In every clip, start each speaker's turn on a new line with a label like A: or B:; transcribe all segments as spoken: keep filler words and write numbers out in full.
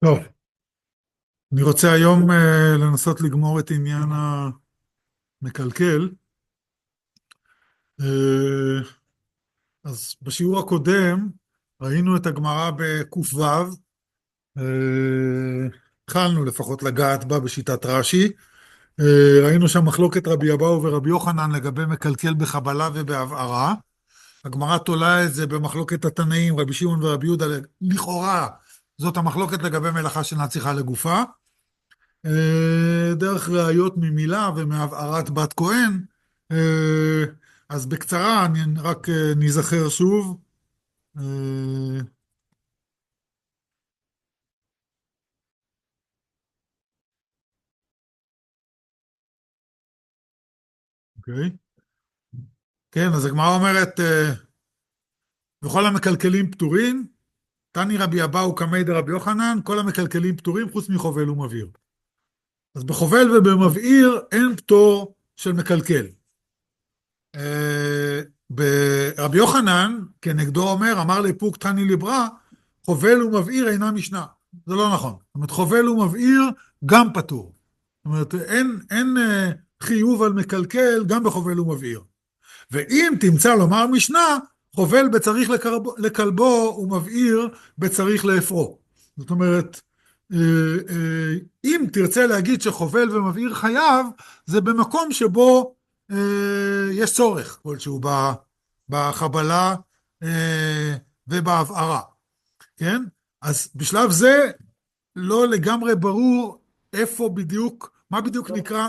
A: טוב, אני רוצה היום אה, לנסות לגמור את עניין המקלקל. אה, אז בשיעור הקודם ראינו את הגמרא בק"ו. אה, התחלנו לפחות לגעת בה בשיטת רש"י. אה, ראינו שם מחלוקת רבי אבאו ורבי יוחנן לגבי מקלקל בחבלה ובהבערה. הגמרא תולה את זה במחלוקת התנאים, רבי שמעון ורבי יהודה. לכאורה זאת המחלוקת לגבי מלאכה שאינה צריכה לגופה. אה, דרך ראיות ממילה ומהבערת בת כהן. אה, אז בקצרה אני רק אה, נזכר שוב. אה, אוקיי. כן, אז הגמרא אומרת, אה, וכל המקלקלים פטורים, תני רבי אבאו קמי דרבי יוחנן, כל המקלקלים פטורים חוץ מחובל ומבעיר. אז בחובל ובמבעיר אין פטור של מקלקל. אה, ברבי יוחנן, כנגדו אומר, אמר לפוק תני ליברא, חובל ומבעיר אינה משנה. זה לא נכון. זאת אומרת, חובל ומבעיר גם פטור. זאת אומרת, אין, אין אה, חיוב על מקלקל גם בחובל ומבעיר. ואם תמצא לומר משנה, חובל בצריך לקרבו, לכלבו ומבעיר בצריך לאפרו. זאת אומרת, אה, אה, אם תרצה להגיד שחובל ומבעיר חייב, זה במקום שבו אה, יש צורך כלשהו בחבלה אה, ובהבערה. כן? אז בשלב זה לא לגמרי ברור איפה בדיוק, מה בדיוק נקרא.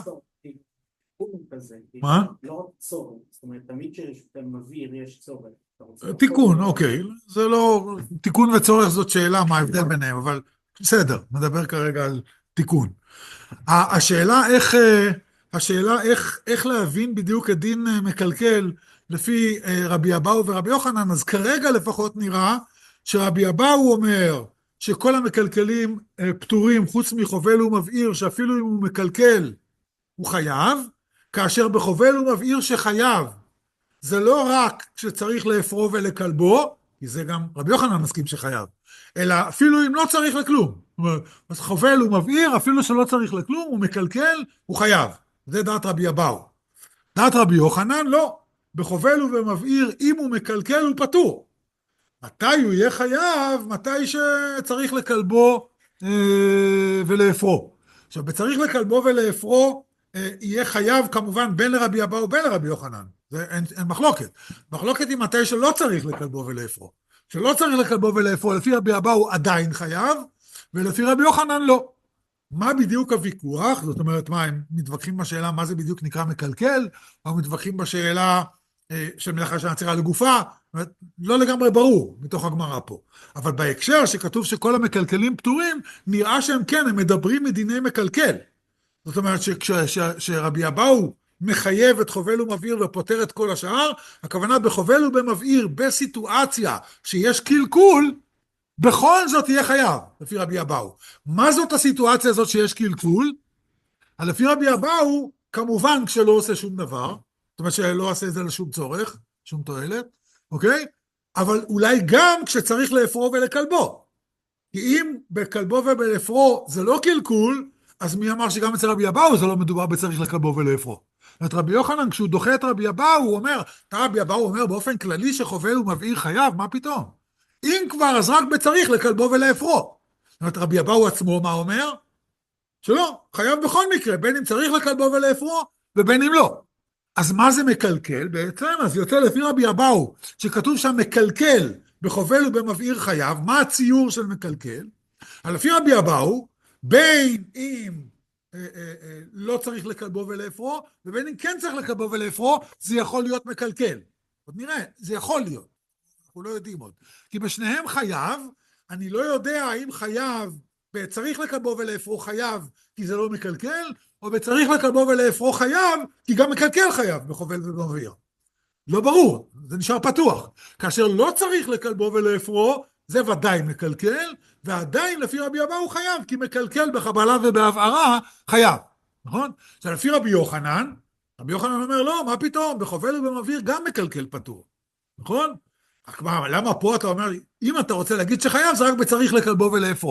B: תיקון כזה,
A: מה?
B: לא רק צורך, זאת אומרת, תמיד כשאתה מבהיר יש צורך.
A: תיקון, אוקיי. זה לא, תיקון וצורך זאת שאלה, מה ההבדל ביניהם, אבל בסדר, מדבר כרגע על תיקון. ה- השאלה איך, אה, השאלה איך, איך להבין בדיוק את דין אה, מקלקל לפי אה, רבי אבאו ורבי יוחנן. אז כרגע לפחות נראה שרבי אבאו אומר שכל המקלקלים אה, פטורים חוץ מחובל ומבעיר, שאפילו אם הוא מקלקל הוא חייב, כאשר בחובל ומבעיר שחייב זה לא רק שצריך לאפרו ולכלבו, כי זה גם רבי יוחנן מסכים שחייב, אלא אפילו אם לא צריך לכלום. זאת אומרת, אז חובל הוא מבעיר, אפילו שלא צריך לכלום, הוא מקלקל, הוא חייב. זה דעת רבי אבאו. דעת רבי יוחנן, לא. בחובל ובמבעיר, אם הוא מקלקל, הוא פטור. מתי הוא יהיה חייב? מתי שצריך לכלבו אה, ולאפרו. עכשיו, בצריך לכלבו ולאפרו, אה, יהיה חייב כמובן בין לרבי אבאו ובין לרבי יוחנן. זה אין, אין מחלוקת. מחלוקת היא מתי שלא צריך לכלבו ולאפרו. שלא צריך לכלבו ולאפרו, לפי רבי אבאו עדיין חייב, ולפי רבי יוחנן לא. מה בדיוק הוויכוח? זאת אומרת, מה, הם מתווכחים בשאלה מה זה בדיוק נקרא מקלקל, או מתווכחים בשאלה אה, של מלאכה שאינה צריכה לגופה? לא לגמרי ברור מתוך הגמרא פה. אבל בהקשר שכתוב שכל המקלקלים פטורים, נראה שהם כן, הם מדברים מדיני מקלקל. זאת אומרת שרבי אבאו מחייב את חובל ומבעיר ופותר את כל השאר, הכוונה בחובל ובמבעיר בסיטואציה שיש קלקול, בכל זאת יהיה חייב, לפי רבי אבאו. מה זאת הסיטואציה הזאת שיש קלקול? לפי רבי אבאו, כמובן כשלא עושה שום דבר, זאת אומרת שלא עושה את זה לשום צורך, שום תועלת, אוקיי? אבל אולי גם כשצריך לאפרו ולכלבו. כי אם בכלבו ובלאפרו זה לא קלקול, אז מי אמר שגם אצל רבי אבאו זה לא מדובר בצריך לכלבו ולאפרו? את רבי יוחנן, כשהוא דוחה את רבי אבאו, הוא אומר, רבי אבאו אומר באופן כללי שחובל ומבעיר חייב, מה פתאום? אם כבר, אז רק בצריך לכלבו ולאפרו. זאת אומרת, רבי אבאו עצמו מה אומר? שלא, חייב בכל מקרה, בין אם צריך לכלבו ולאפרו, ובין אם לא. אז מה זה מקלקל בעצם? אז יוצא לפי רבי אבאו, שכתוב שם מקלקל בחובל ובמבעיר חייב, מה הציור של מקלקל? לפי רבי אבאו, בין אם אה, אה, אה, לא צריך לכלבו ולאפרו, ובין אם כן צריך לכלבו ולאפרו, זה יכול להיות מקלקל. עוד נראה, זה יכול להיות. אנחנו לא יודעים עוד. כי בשניהם חייב, אני לא יודע האם חייב, צריך לכלבו ולאפרו חייב, כי זה לא מקלקל, או בצריך לכלבו ולאפרו חייב, כי גם מקלקל חייב בחובל ובמבעיר. לא ברור, זה נשאר פתוח. כאשר לא צריך לכלבו ולאפרו, זה ודאי מקלקל, ועדיין לפי רבי אבאו הוא חייב, כי מקלקל בחבלה ובהבערה חייב. נכון? עכשיו לפי רבי יוחנן, רבי יוחנן אומר לא, מה פתאום, בחובל ובמבעיר גם מקלקל פטור. נכון? רק מה, למה פה אתה אומר, אם אתה רוצה להגיד שחייב, זה רק בצריך לכלבו ולאפרו.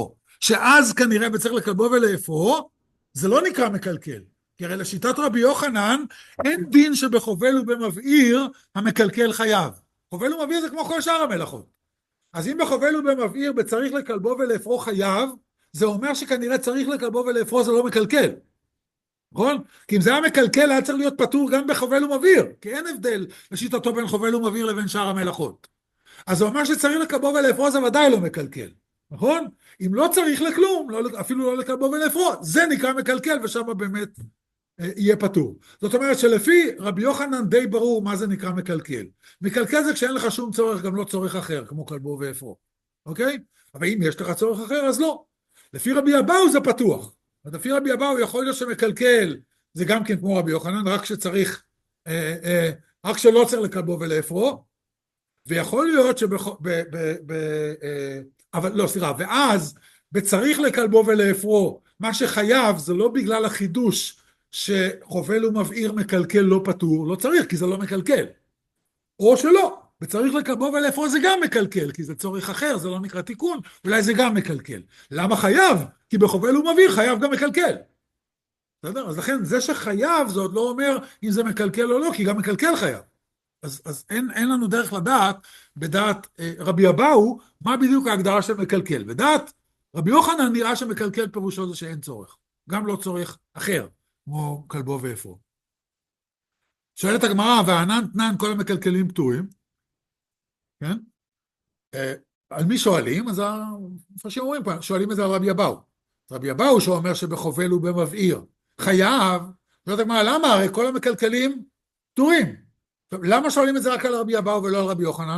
A: שאז כנראה בצריך לכלבו ולאפרו, זה לא נקרא מקלקל. כי הרי לשיטת רבי יוחנן, אין דין שבחובל ובמבעיר המקלקל חייב. חובל ומבעיר זה כמו כל שאר המלאכות. אז אם בחובל ובמבעיר בצריך לכלבו ולאפרו חייב, זה אומר שכנראה צריך לכלבו ולאפרו זה לא מקלקל. נכון? כי אם זה היה מקלקל, היה צריך להיות פטור גם בחובל ומבעיר, כי אין הבדל לשיטתו בין חובל ומבעיר לבין שאר המלאכות. אז זה אומר שצריך לכלבו ולאפרו זה ודאי לא מקלקל. נכון? אם לא צריך לכלום, לא, אפילו לא לכלבו ולאפרו, זה נקרא מקלקל ושם באמת אה, יהיה פטור. זאת אומרת שלפי רבי יוחנן די ברור מה זה נקרא מקלקל. מקלקל זה כשאין לך שום צורך, גם לא צורך אחר, כמו כלבו ואפרו. אוקיי? אבל אם יש לך צורך אחר, אז לא. לפי רבי אבאו זה פתוח. לפי רבי אבאו יכול להיות שמקלקל, זה גם כן כמו רבי יוחנן, רק שצריך, אה, אה, רק שלא צריך לכלבו ולאפרו, ויכול להיות שבח... ב, ב, ב, אה, אבל לא, סליחה, ואז בצריך לכלבו ולאפרו, מה שחייב זה לא בגלל החידוש שחובל ומבעיר מקלקל לא פטור, לא צריך, כי זה לא מקלקל. או שלא, בצריך לכלבו ולאפרו זה גם מקלקל, כי זה צורך אחר, זה לא נקרא תיקון, אולי זה גם מקלקל. למה חייב? כי בחובל ומבעיר חייב גם מקלקל. בסדר? אז לכן זה שחייב זה עוד לא אומר אם זה מקלקל או לא, כי גם מקלקל חייב. אז, אז אין, אין לנו דרך לדעת, בדעת אה, רבי אבאו, מה בדיוק ההגדרה של מקלקל. בדעת רבי יוחנן נראה שמקלקל פירושו זה שאין צורך. גם לא צורך אחר, כמו כלבו ואפרו. שואלת הגמרא, וענן תנן כל המקלקלים פטורים, כן? אה, על מי שואלים? אז המפרשים אומרים פה, שואלים את זה על רבי אבאו. רבי אבאו שאומר שבחובל ובמבעיר חייב, שואלת הגמרא, למה? הרי כל המקלקלים פטורים. למה שואלים את זה רק על רבי אבאו ולא על רבי יוחנן?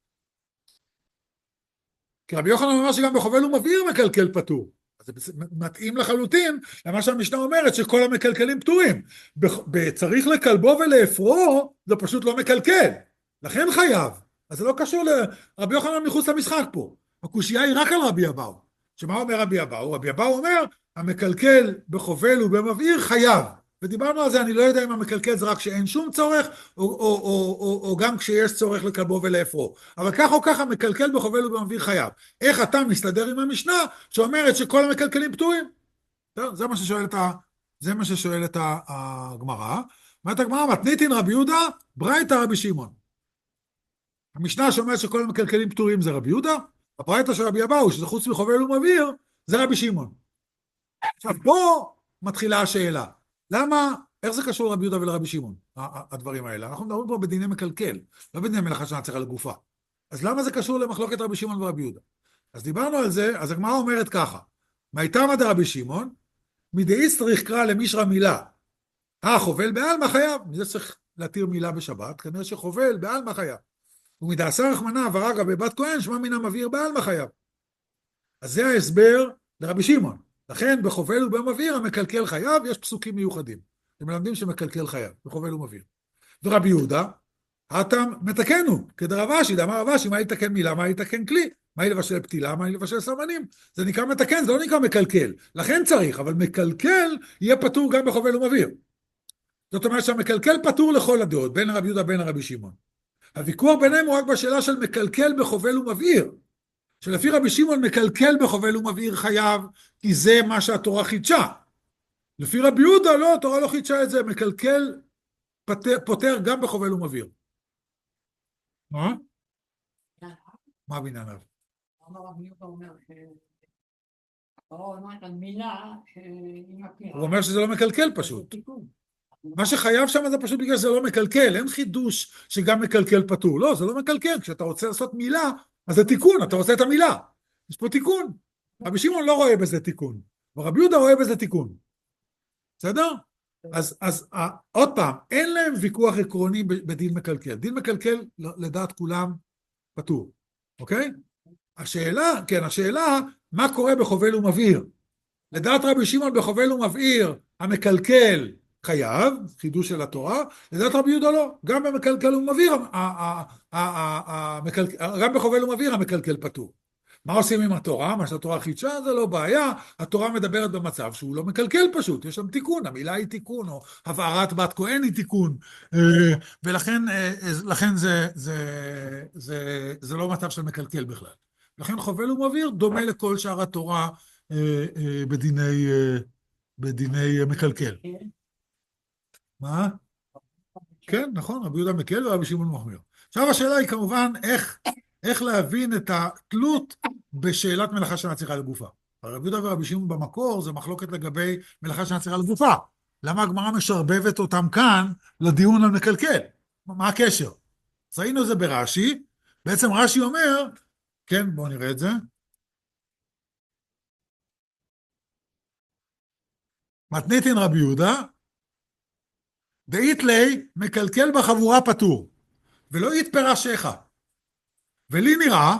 A: כי רבי יוחנן אומר שגם בחובל ומבעיר מקלקל פטור. אז זה מתאים לחלוטין למה שהמשנה אומרת שכל המקלקלים פטורים. צריך לכלבו ולאפרו זה פשוט לא מקלקל. לכן חייב. אז זה לא קשור לרבי יוחנן מחוץ למשחק פה. הקושייה היא רק על רבי אבאו. שמה אומר רבי אבאו? רבי אבאו אומר המקלקל בחובל ובמבעיר חייב. ודיברנו על זה, אני לא יודע אם המקלקל זה רק שאין שום צורך, או, או, או, או, או גם כשיש צורך לכלבו ולאפרו. אבל כך או ככה, מקלקל בחובל ובמבעיר חייב. איך אתה מסתדר עם המשנה, שאומרת שכל המקלקלים פטורים? זה מה ששואלת, ה, זה מה ששואלת הגמרא. אומרת הגמרא, מתניתין רבי יהודה, ברייתא רבי שמעון. המשנה שאומרת שכל המקלקלים פטורים זה רבי יהודה, הברייתא של רבי אבאו, שזה חוץ מחובל ומבעיר, זה רבי שמעון. עכשיו, פה מתחילה השאלה. למה, איך זה קשור לרבי יהודה ולרבי שמעון, הדברים האלה? אנחנו מדברים פה בדיני מקלקל, לא בדיני מלאכה שנצליחה לגופה. אז למה זה קשור למחלוקת רבי שמעון ורבי יהודה? אז דיברנו על זה, אז הגמרא אומרת ככה, מהייתמא דרבי שמעון, מדאיס צריך קרא למישרא מילה, אה, חובל בעלמא חייב, מזה צריך להתיר מילה בשבת, כנראה שחובל בעלמא חייב. ומדעשר רחמנא ורגא בבת כהן, שמע מן המבעיר בעלמא חייב. אז זה ההסבר לרבי שמעון. לכן בחובל ובמבעיר המקלקל חייב, יש פסוקים מיוחדים. הם מלמדים שמקלקל חייב, בחובל ומבעיר. ורבי יהודה, הטם מתקנו, כדרב אשי, דאמר רב אשי, מה יתקן מילה, מה יתקן כלי, מה ילבשל פתילה, מה ילבשל סמנים. זה נקרא מתקן, זה לא נקרא מקלקל. לכן צריך, אבל מקלקל יהיה פטור גם בחובל ומבעיר. זאת אומרת שהמקלקל פטור לכל הדעות, בין רבי יהודה בין רבי שמעון. הוויכוח ביניהם הוא רק בשאלה של מקלקל בחובל ומבעיר. שלפי רבי שמעון מקלקל בחובל ומבעיר חייב, כי זה מה שהתורה חידשה. לפי רבי יהודה לא, התורה לא חידשה את זה, מקלקל פותר, פותר גם בחובל ומבעיר. מה? מה בענייניו?
C: רבי יהודה אומר ש... התורה אומרת על מילה שהיא מכירה.
A: הוא אומר שזה לא מקלקל פשוט. מה שחייב שם זה פשוט בגלל שזה לא מקלקל, אין חידוש שגם מקלקל פטור. לא, זה לא מקלקל, כשאתה רוצה לעשות מילה, אז זה תיקון, אתה רוצה את המילה. יש פה תיקון. רבי שמעון לא רואה בזה תיקון, ורבי יהודה רואה בזה תיקון. בסדר? אז, אז עוד פעם, אין להם ויכוח עקרוני בדין מקלקל. דין מקלקל, לדעת כולם, פטור. אוקיי? השאלה, כן, השאלה, מה קורה בחובל ומבעיר? לדעת רבי שמעון בחובל ומבעיר, המקלקל חייב, חידוש של התורה, לדעת רבי יהודה לא. גם במקלקל ומבעיר, גם בחובל ומבעיר, המקלקל פטור. מה עושים עם התורה? מה שהתורה חידשה זה לא בעיה, התורה מדברת במצב שהוא לא מקלקל פשוט, יש שם תיקון, המילה היא תיקון, או הבערת בת כהן היא תיקון, ולכן לכן זה, זה, זה, זה לא מצב של מקלקל בכלל. לכן חובל ומבעיר דומה לכל שאר התורה אה, אה, בדיני, אה, בדיני אה, מקלקל.
C: כן,
A: מה? כן, נכון, רבי יהודה מקל ורבי שמעון מחמיר. עכשיו השאלה היא כמובן איך, איך להבין את התלות בשאלת מלאכה שאינה צריכה לגופה. רבי יהודה ורבי שמעון במקור זה מחלוקת לגבי מלאכה שאינה צריכה לגופה. למה הגמרא משרבבת אותם כאן לדיון על מקלקל? מה הקשר? אז ראינו את זה ברש"י, בעצם רש"י אומר, כן, בואו נראה את זה. מתניתין רבי יהודה, דאית לי מקלקל בחבורה פטור, ולא יתפרה שכה. ולי נראה,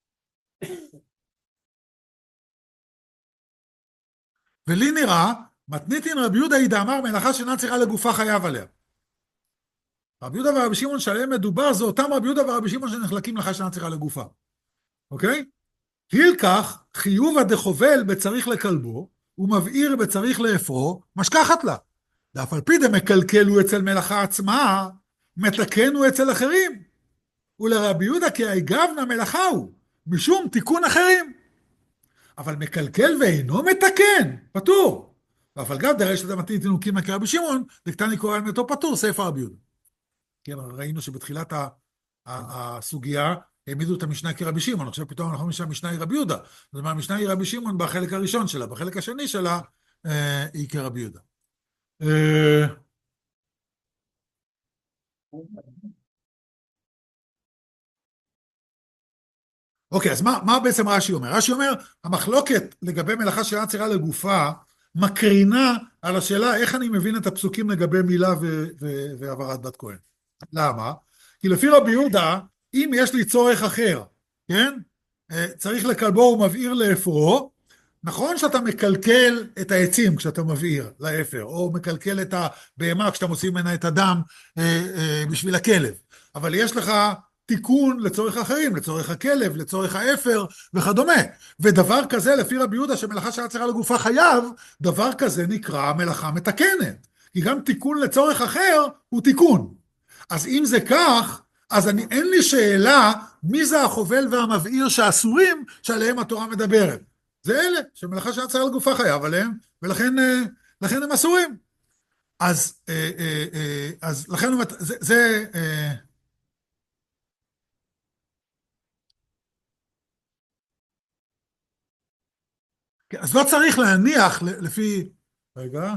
A: ולי נראה, מתניתין רבי יהודה היא דאמר מלאכה שאינה צריכה לגופה חייב עליה. רבי יהודה ורבי שמעון שעליהם מדובר, זה אותם רבי יהודה ורבי שמעון שנחלקים מלאכה שאינה צריכה לגופה. אוקיי? הילקח חיובה דחובל בצריך לכלבו, ומבעיר בצריך לאפרו, משכחת לה. ואף על פי דמקלקל הוא אצל מלאכה עצמה, מתקן הוא אצל אחרים. ולרבי יהודה כי היגבנה מלאכה הוא, משום תיקון אחרים. אבל מקלקל ואינו מתקן, פטור. ואף על גב דרש לדמתי תינוקים כרבי שמעון, דקתני קורא על מתו פטור, ספר רבי יהודה. כן, ראינו שבתחילת הסוגיה העמידו את המשנה כרבי שמעון, עכשיו פתאום אנחנו אומרים שהמשנה היא רבי יהודה. זאת אומרת, המשנה היא רבי שמעון בחלק הראשון שלה, בחלק השני שלה אה, היא כרבי יהודה. אה, אוקיי, אז מה, מה בעצם רש"י אומר? רש"י אומר, המחלוקת לגבי מלאכה שאינה צריכה לגופה, מקרינה על השאלה איך אני מבין את הפסוקים לגבי מילה ו- ו- והעברת בת כהן. למה? כי לפי רבי יהודה, אם יש לי צורך אחר, כן? אה, צריך לכלבו ומבעיר לאפרו, נכון שאתה מקלקל את העצים כשאתה מבעיר לאפר, או מקלקל את הבהמה כשאתה מוציא ממנה את הדם אה, אה, בשביל הכלב, אבל יש לך תיקון לצורך אחרים, לצורך הכלב, לצורך האפר וכדומה. ודבר כזה, לפי רבי יהודה, שמלאכה שאינה צריכה לגופה חייב, דבר כזה נקרא מלאכה מתקנת. כי גם תיקון לצורך אחר הוא תיקון. אז אם זה כך, אז אני, אין לי שאלה מי זה החובל והמבעיר שאסורים שעליהם התורה מדברת. זה אלה שמלאכה שאינה צריכה לגופה חייב עליהם, ולכן לכן הם אסורים. אז, אז לכן זה... זה אז לא צריך להניח לפי... רגע,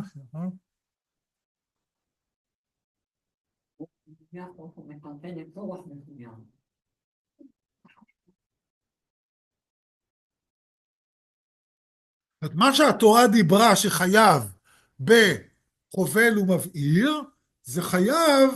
A: מה שהתורה דיברה שחייב בחובל ומבעיר, זה חייב...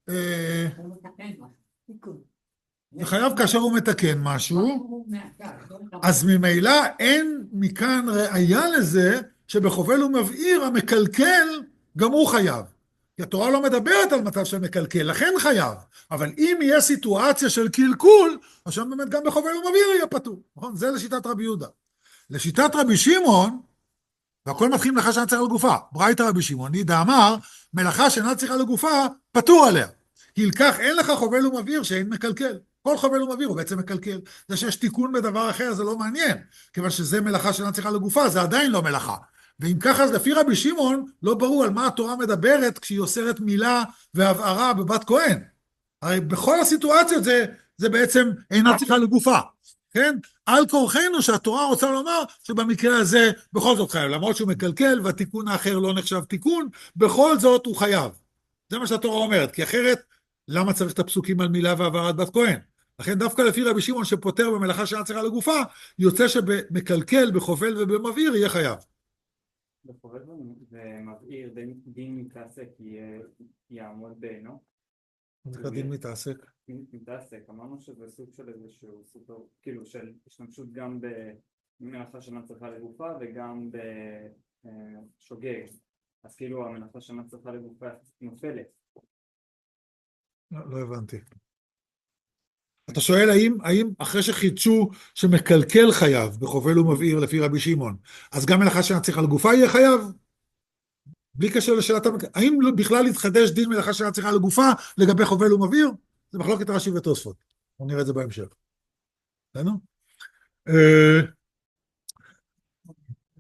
A: זה חייב כאשר הוא מתקן משהו, אז ממילא אין מכאן ראיה לזה שבחובל ומבעיר המקלקל גם הוא חייב. כי התורה לא מדברת על מצב של מקלקל, לכן חייב. אבל אם יהיה סיטואציה של קלקול, אז שם באמת גם בחובל ומבעיר יהיה פטור. נכון? זה לשיטת רבי יהודה. לשיטת רבי שמעון, והכל מתחיל מלאכה שאינה צריכה לגופה. ברייתא רבי שמעון, היא דאמר, מלאכה שאינה צריכה לגופה, פטור עליה. הילקח אין לך חובל ומבעיר שאין מקלקל. כל חובל ומבעיר הוא בעצם מקלקל. זה שיש תיקון בדבר אחר זה לא מעניין, כיוון שזה מלאכה שאינה צריכה לגופה, זה עדיין לא מלאכה. ואם ככה, אז לפי רבי שמעון, לא ברור על מה התורה מדברת כשהיא אוסרת מילה והבערה בבת כהן. הרי בכל הסיטואציות זה, זה בעצם אינה צריכה לגופה. כן? על כורחנו שהתורה רוצה לומר שבמקרה הזה בכל זאת חייב, למרות שהוא מקלקל והתיקון האחר לא נחשב תיקון, בכל זאת הוא חייב. זה מה שהתורה אומרת, כי אחרת למה צריך את הפסוקים על מילה והעברת בת כהן? לכן דווקא לפי רבי שמעון שפותר במלאכה שאינה צריכה לגופה, יוצא שבמקלקל, בחובל ובמבעיר יהיה חייב.
B: בחובל ומבעיר דין מתעסק יעמוד בעינו.
A: זה דין מתעסק?
B: מתעסק, אמרנו שזה סוג של איזשהו סופר, כאילו של השתמשות גם במלאכה שאינה צריכה לגופה וגם בשוגג. אז כאילו המלאכה שאינה צריכה לגופה נופלת.
A: לא, לא הבנתי. אתה שואל האם, האם אחרי שחידשו שמקלקל חייב בחובל ומבעיר לפי רבי שמעון, אז גם מלאכה שאינה צריכה לגופה יהיה חייב? בלי קשר לשאלת המקלקל. האם בכלל יתחדש דין מלאכה שאינה צריכה לגופה לגבי חובל ומבעיר? זה מחלוקת רש"י ותוספות. בואו נראה את זה בהמשך. בסדר?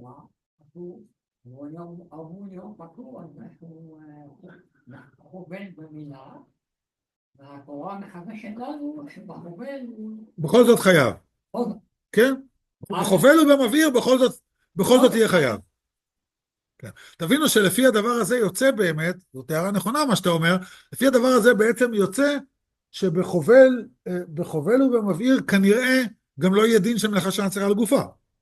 C: בתורה, כתוב, הוא יום, אמור יום פטור, אז אנחנו חובל במילה, והתורה מחמשת לנו שבחובל הוא...
A: בכל זאת חייב. כן? בחובל ובמבעיר בכל זאת, בכל זאת יהיה חייב. כן. תבינו שלפי הדבר הזה יוצא באמת, זאת הערה נכונה מה שאתה אומר, לפי הדבר הזה בעצם יוצא שבחובל, בחובל ובמבעיר כנראה גם לא יהיה דין של מלאכה שאינה צריכה לגופה.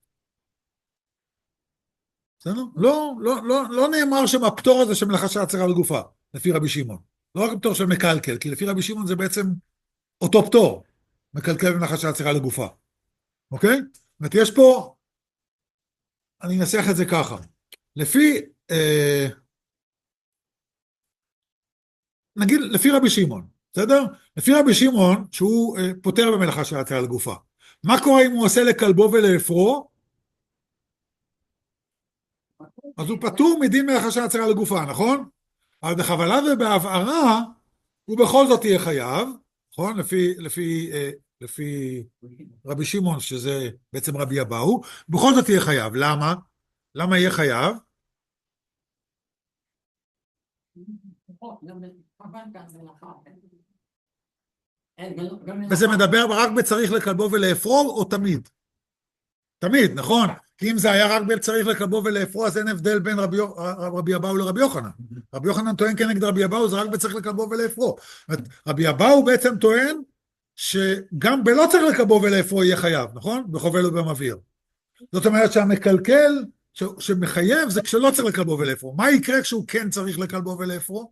A: בסדר? לא, לא, לא, לא נאמר שם הפטור הזה של מלאכה שאינה צריכה לגופה, לפי רבי שמעון. לא רק הפטור של מקלקל, כי לפי רבי שמעון זה בעצם אותו פטור, מקלקל במלאכה שאינה צריכה לגופה. אוקיי? זאת אומרת, יש פה, אני אנסח את זה ככה. לפי, אה, נגיד, לפי רבי שמעון, בסדר? לפי רבי שמעון, שהוא אה, פותר במלאכה שאינה צריכה לגופה. מה קורה אם הוא עושה לכלבו ולאפרו? אז הוא פטור מדין מלאכה שאינה צריכה לגופה, נכון? אבל בכוונה ובהבערה, הוא בכל זאת יהיה חייב, נכון? לפי, לפי, אה, לפי רבי שמעון, שזה בעצם רבי אבאו, בכל זאת יהיה חייב. למה? למה יהיה חייב? וזה מדבר רק בצריך לכלבו ולאפרו או תמיד? תמיד, נכון? כי אם זה היה רק בצריך לכלבו ולאפרו, אז אין הבדל בין רבי, רבי אבאו לרבי יוחנן. רבי יוחנן טוען כנגד רבי אבאו, זה רק בצריך לכלבו ולאפרו. רבי אבאו בעצם טוען שגם בלא צריך לכלבו ולאפרו יהיה חייב, נכון? בחובל ובמבעיר. זאת אומרת שהמקלקל ש... שמחייב זה כשלא צריך לכלבו ולאפרו. מה יקרה כשהוא כן צריך לכלבו ולאפרו?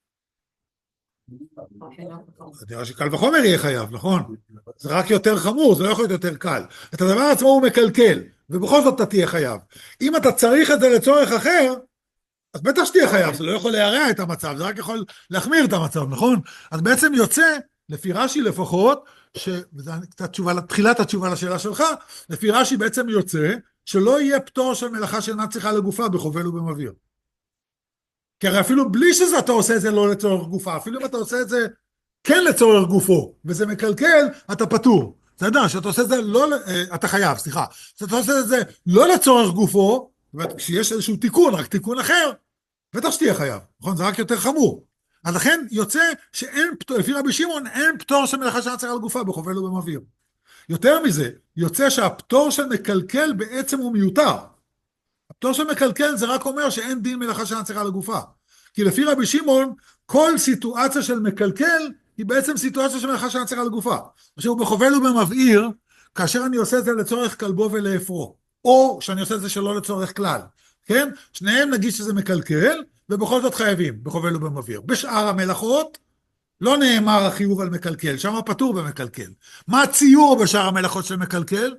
A: נראה שקל וחומר יהיה חייב, נכון? זה רק יותר חמור, זה לא יכול להיות יותר קל. את הדבר עצמו הוא מקלקל, ובכל זאת אתה תהיה חייב. אם אתה צריך את זה לצורך אחר, אז בטח שתהיה חייב, זה לא יכול להרע את המצב, זה רק יכול להחמיר את המצב, נכון? אז בעצם יוצא, לפי רש"י לפחות, וזה קצת תשובה, תחילת התשובה לשאלה שלך, לפי רש"י בעצם יוצא, שלא יהיה פטור של מלאכה שאינה צריכה לגופה בחובל ובמבעיר. כי הרי אפילו בלי שזה אתה עושה את זה לא לצורך גופה, אפילו אם אתה עושה את זה כן לצורך גופו, וזה מקלקל, אתה פטור. בסדר, שאתה עושה את זה לא, אתה חייב, סליחה. שאתה עושה את זה לא לצורך גופו, כשיש איזשהו תיקון, רק תיקון אחר, בטח שתהיה חייב, נכון? זה רק יותר חמור. אז לכן יוצא שאין פטור, לפי רבי שמעון, אין פטור של מלאכה שאינה צריכה לגופה בחובל ובמבעיר. יותר מזה, יוצא שהפטור של מקלקל בעצם הוא מיותר. הפטור של מקלקל זה רק אומר שאין דין מלאכה שאינה צריכה לגופה. כי לפי רבי שמעון, כל סיטואציה של מקלקל היא בעצם סיטואציה של מלאכה שאינה צריכה לגופה. עכשיו הוא בחובל ובמבעיר, כאשר אני עושה את זה לצורך כלבו ולאפרו, או שאני עושה את זה שלא לצורך כלל, כן? שניהם נגיד שזה מקלקל, ובכל זאת חייבים, בחובל ובמבעיר. בשאר המלאכות, לא נאמר החיוב על מקלקל, שם פטור במקלקל. מה הציור בשאר המלאכות של מקלקל?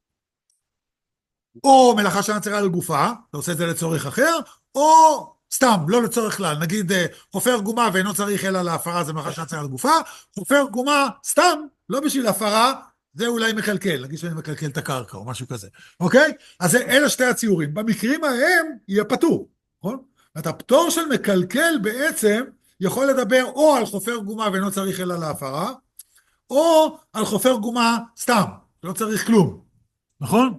A: או מלאכה שאינה צריכה לגופה, אתה עושה את זה לצורך אחר, או סתם, לא לצורך כלל, נגיד חופר גומה ואינו צריך אלא להפרה, זה מלאכה שאינה צריכה לגופה, חופר גומה סתם, לא בשביל הפרה, זה אולי מקלקל, נגיד שאני מקלקל את הקרקע או משהו כזה, אוקיי? אז אלה שתי הציורים, במקרים ההם יהיה פטור, נכון? את הפטור של מקלקל בעצם יכול לדבר או על חופר גומה ואינו צריך אלא להפרה, או על חופר גומה סתם, לא צריך כלום, נכון?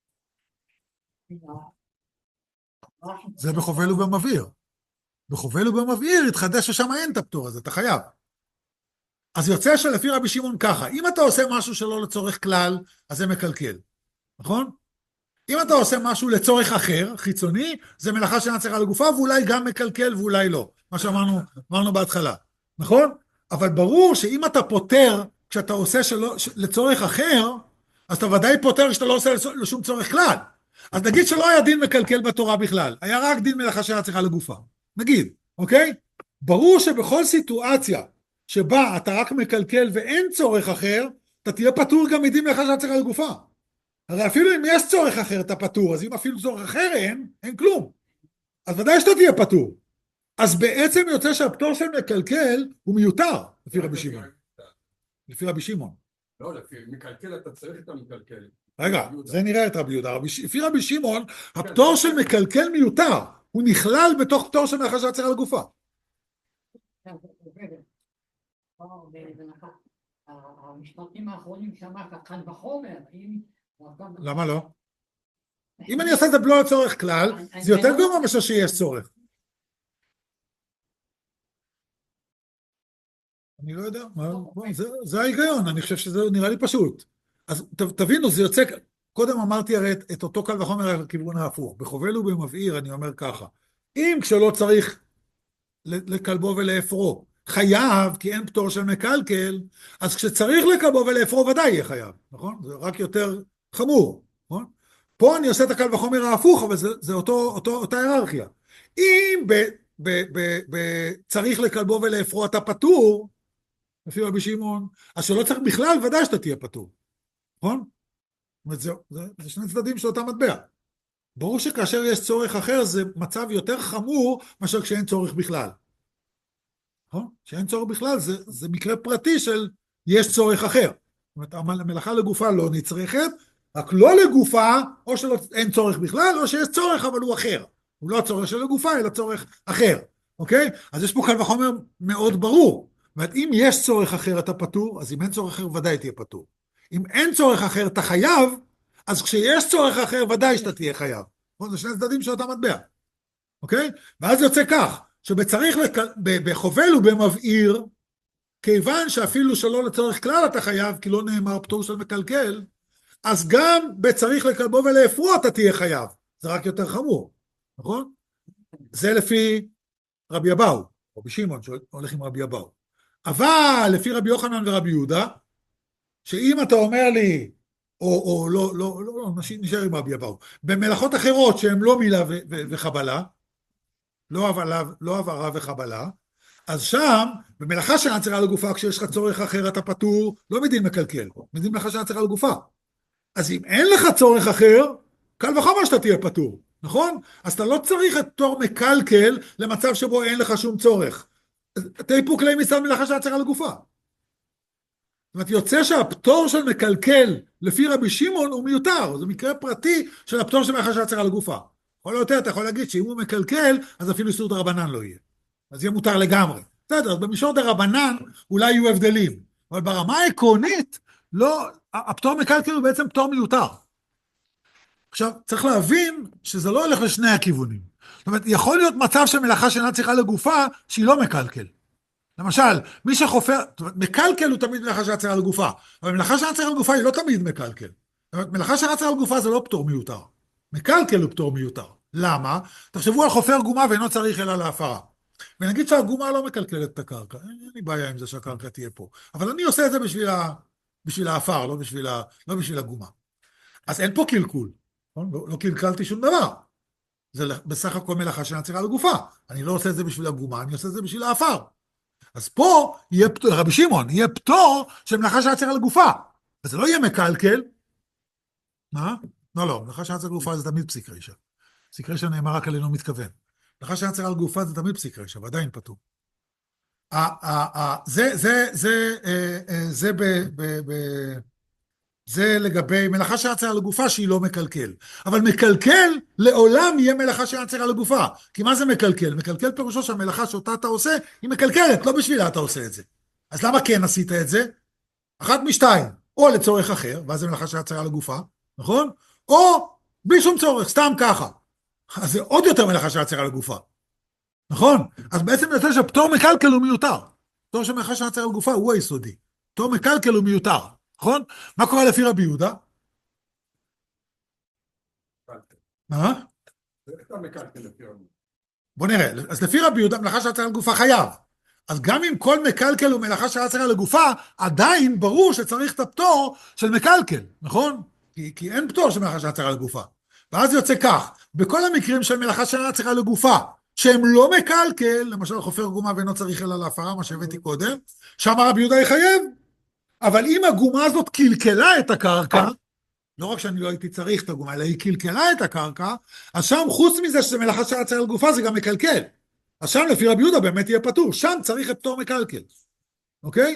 A: זה בחובל ובמבעיר. בחובל ובמבעיר התחדש ששם אין את הפטור הזה, אתה חייב. אז יוצא שלפי רבי שמעון ככה, אם אתה עושה משהו שלא לצורך כלל, אז זה מקלקל, נכון? אם אתה עושה משהו לצורך אחר, חיצוני, זה מלאכה שאינה צריכה לגופה, ואולי גם מקלקל ואולי לא, מה שאמרנו אמרנו בהתחלה, נכון? אבל ברור שאם אתה פותר כשאתה עושה שלא, לצורך אחר, אז אתה ודאי פותר כשאתה לא עושה לשום צורך כלל. אז נגיד שלא היה דין מקלקל בתורה בכלל, היה רק דין מלאכה שאינה צריכה לגופה. נגיד, אוקיי? ברור שבכל סיטואציה שבה אתה רק מקלקל ואין צורך אחר, אתה תהיה פטור גם מדין מלאכה שאינה צריכה לגופה. הרי אפילו אם יש צורך אחר אתה פטור, אז אם אפילו צורך אחר אין, אין כלום. אז ודאי שאתה תהיה פטור. אז בעצם יוצא שהפטור של מקלקל הוא מיותר, לפי רבי שמעון. לפי רבי שמעון.
D: לא, לפי מקלקל אתה צריך את המקלקל.
A: רגע, זה נראה את רבי יהודה. לפי רבי שמעון, הפטור של מקלקל מיותר, הוא נכלל בתוך פטור של מלאכה שאינה צריכה לגופה.
C: המשפטים האחרונים שמעת קל וחומר.
A: למה לא? אם אני עושה את זה בלא לצורך כלל, זה יותר גרוע מאשר שיש צורך. אני לא יודע, מה, בוא, זה, זה ההיגיון, אני חושב שזה נראה לי פשוט. אז ת, תבינו, זה יוצא, קודם אמרתי הרי את, את אותו קל וחומר לכיוון ההפוך, בחובל ובמבעיר אני אומר ככה, אם כשלא צריך לכלבו ולאפרו, חייב, כי אין פטור של מקלקל, אז כשצריך לכלבו ולאפרו ודאי יהיה חייב, נכון? זה רק יותר חמור, נכון? פה אני עושה את הקל וחומר ההפוך, אבל זה, זה אותו, אותו, אותה היררכיה. אם ב, ב, ב, ב, צריך לכלבו ולאפרו אתה פטור, לפי רבי שמעון, אז שלא צריך בכלל, ודאי שאתה תהיה פטור, נכון? זאת אומרת, זה, זה, זה שני צדדים של אותה מטבע. ברור שכאשר יש צורך אחר, זה מצב יותר חמור, מאשר כשאין צורך בכלל. נכון? כשאין צורך בכלל, זה, זה מקרה פרטי של יש צורך אחר. זאת אומרת, המלאכה לגופה לא נצרכת, רק לא לגופה, או שאין צורך בכלל, או שיש צורך, אבל הוא אחר. הוא לא הצורך של לגופה, אלא צורך אחר. אוקיי? אז יש פה קל וחומר מאוד ברור. זאת אומרת, אם יש צורך אחר אתה פטור, אז אם אין צורך אחר ודאי תהיה פטור. אם אין צורך אחר אתה חייב, אז כשיש צורך אחר ודאי שאתה תהיה חייב. זה שני צדדים של אותה מטבע. אוקיי? ואז יוצא כך, שבצריך לק... בחובל ובמבעיר, כיוון שאפילו שלא לצורך כלל אתה חייב, כי לא נאמר פטור של מקלקל, אז גם בצריך לכלבו ולאפרו אתה תהיה חייב. זה רק יותר חמור. נכון? זה לפי רבי אבאו, רבי שמעון שהולך עם רבי אבאו. אבל לפי רבי יוחנן ורבי יהודה, שאם אתה אומר לי, או, או לא, לא, לא, לא, נשאר עם רבי אבאו, במלאכות אחרות שהן לא מילה ו- ו- וחבלה, לא הבלה, לא הברה וחבלה, אז שם, במלאכה שאין צריכה לגופה, כשיש לך צורך אחר אתה פטור, לא מדין מקלקל, מדין מלאכה שאין צריכה לגופה. אז אם אין לך צורך אחר, קל וחומר שאתה תהיה פטור, נכון? אז אתה לא צריך את פטור מקלקל למצב שבו אין לך שום צורך. תיפוק לי מסתם מלאכה שאין צריכה לגופה. זאת אומרת, יוצא שהפטור של מקלקל לפי רבי שמעון הוא מיותר, זה מקרה פרטי של הפטור של מלאכה שאין צריכה לגופה. יכול יותר, אתה יכול להגיד שאם הוא מקלקל, אז אפילו איסור דרבנן לא יהיה. אז יהיה מותר לגמרי. בסדר, אז במישור דרבנן אולי יהיו הבדלים, אבל ברמה העקרונית, לא, הפטור מקלקל הוא בעצם פטור מיותר. עכשיו, צריך להבין שזה לא הולך לשני הכיוונים. זאת אומרת, יכול להיות מצב של מלאכה שאינה צריכה לגופה, שהיא לא מקלקל. למשל, מי שחופר, זאת אומרת, מקלקל הוא תמיד מלאכה שאינה צריכה לגופה, אבל מלאכה שאינה צריכה לגופה היא לא תמיד מקלקל. זאת אומרת, מלאכה שאינה צריכה לגופה זה לא פטור מיותר. מקלקל הוא פטור מיותר. למה? תחשבו על חופר גומה ואינו צריך אלא להפרה. ונגיד שהגומה לא מקלקלת את הקרקע, אין לי בעיה עם זה שהקרקע תהיה פה. אבל אני עושה את זה בשביל, ה... בשביל האפר, לא בשביל, ה... לא בשביל הגומה. אז אין פה קלקול. לא, לא קלקלתי שום דבר. זה בסך הכל מלאכה שאינה צריכה לגופה. אני לא עושה את זה בשביל הגומה, אני עושה את זה בשביל האפר. אז פה יהיה פטור, רבי שמעון, יהיה פטור של מלאכה שאינה צריכה לגופה. אז זה לא יהיה מקלקל. מה? לא, לא, מלאכה שאינה צריכה לגופה זה תמיד פסיק רישא. פסיק רישא נאמר רק עלינו מתכוון. מלאכה שאינה צריכה לגופה זה תמיד פסיק רישא, ועדיין פטור. זה, זה, זה, זה ב... ב זה לגבי מלאכה שאינה צריכה לגופה שהיא לא מקלקל. אבל מקלקל לעולם יהיה מלאכה שאינה צריכה לגופה. כי מה זה מקלקל? מקלקל פירושו שהמלאכה שאותה אתה עושה היא מקלקלת, לא בשבילה אתה עושה את זה. אז למה כן עשית את זה? אחת משתיים, או לצורך אחר, ואז זה מלאכה שאינה צריכה לגופה, נכון? או בלי שום צורך, סתם ככה. אז זה עוד יותר מלאכה שאינה צריכה לגופה. נכון? אז בעצם יוצא שפטור מקלקל הוא מיותר. פטור של מלאכה שאינה צריכה לגופה הוא היסודי. פטור מקלקל הוא מיותר. נכון? מה קורה לפי רבי יהודה? מה? בוא נראה. אז לפי רבי יהודה, מלאכה שאינה צריכה לגופה חייב. אז גם אם כל מקלקל הוא מלאכה שאינה צריכה לגופה, עדיין ברור שצריך את הפטור של מקלקל, נכון? כי, כי אין פטור של מלאכה שאינה צריכה לגופה. ואז יוצא כך, בכל המקרים של מלאכה שאינה צריכה לגופה, שהם לא מקלקל, למשל חופר גומה ואינו צריך אלא להפרה, מה שהבאתי קודם, שם רבי יהודה יחייב. אבל אם הגומה הזאת קלקלה את הקרקע, לא רק שאני לא הייתי צריך את הגומה, אלא היא קלקלה את הקרקע, אז שם חוץ מזה שזה מלאכה שאינה צריכה לגופה, זה גם מקלקל. אז שם לפי רבי יהודה באמת יהיה פטור, שם צריך את פטור מקלקל. אוקיי?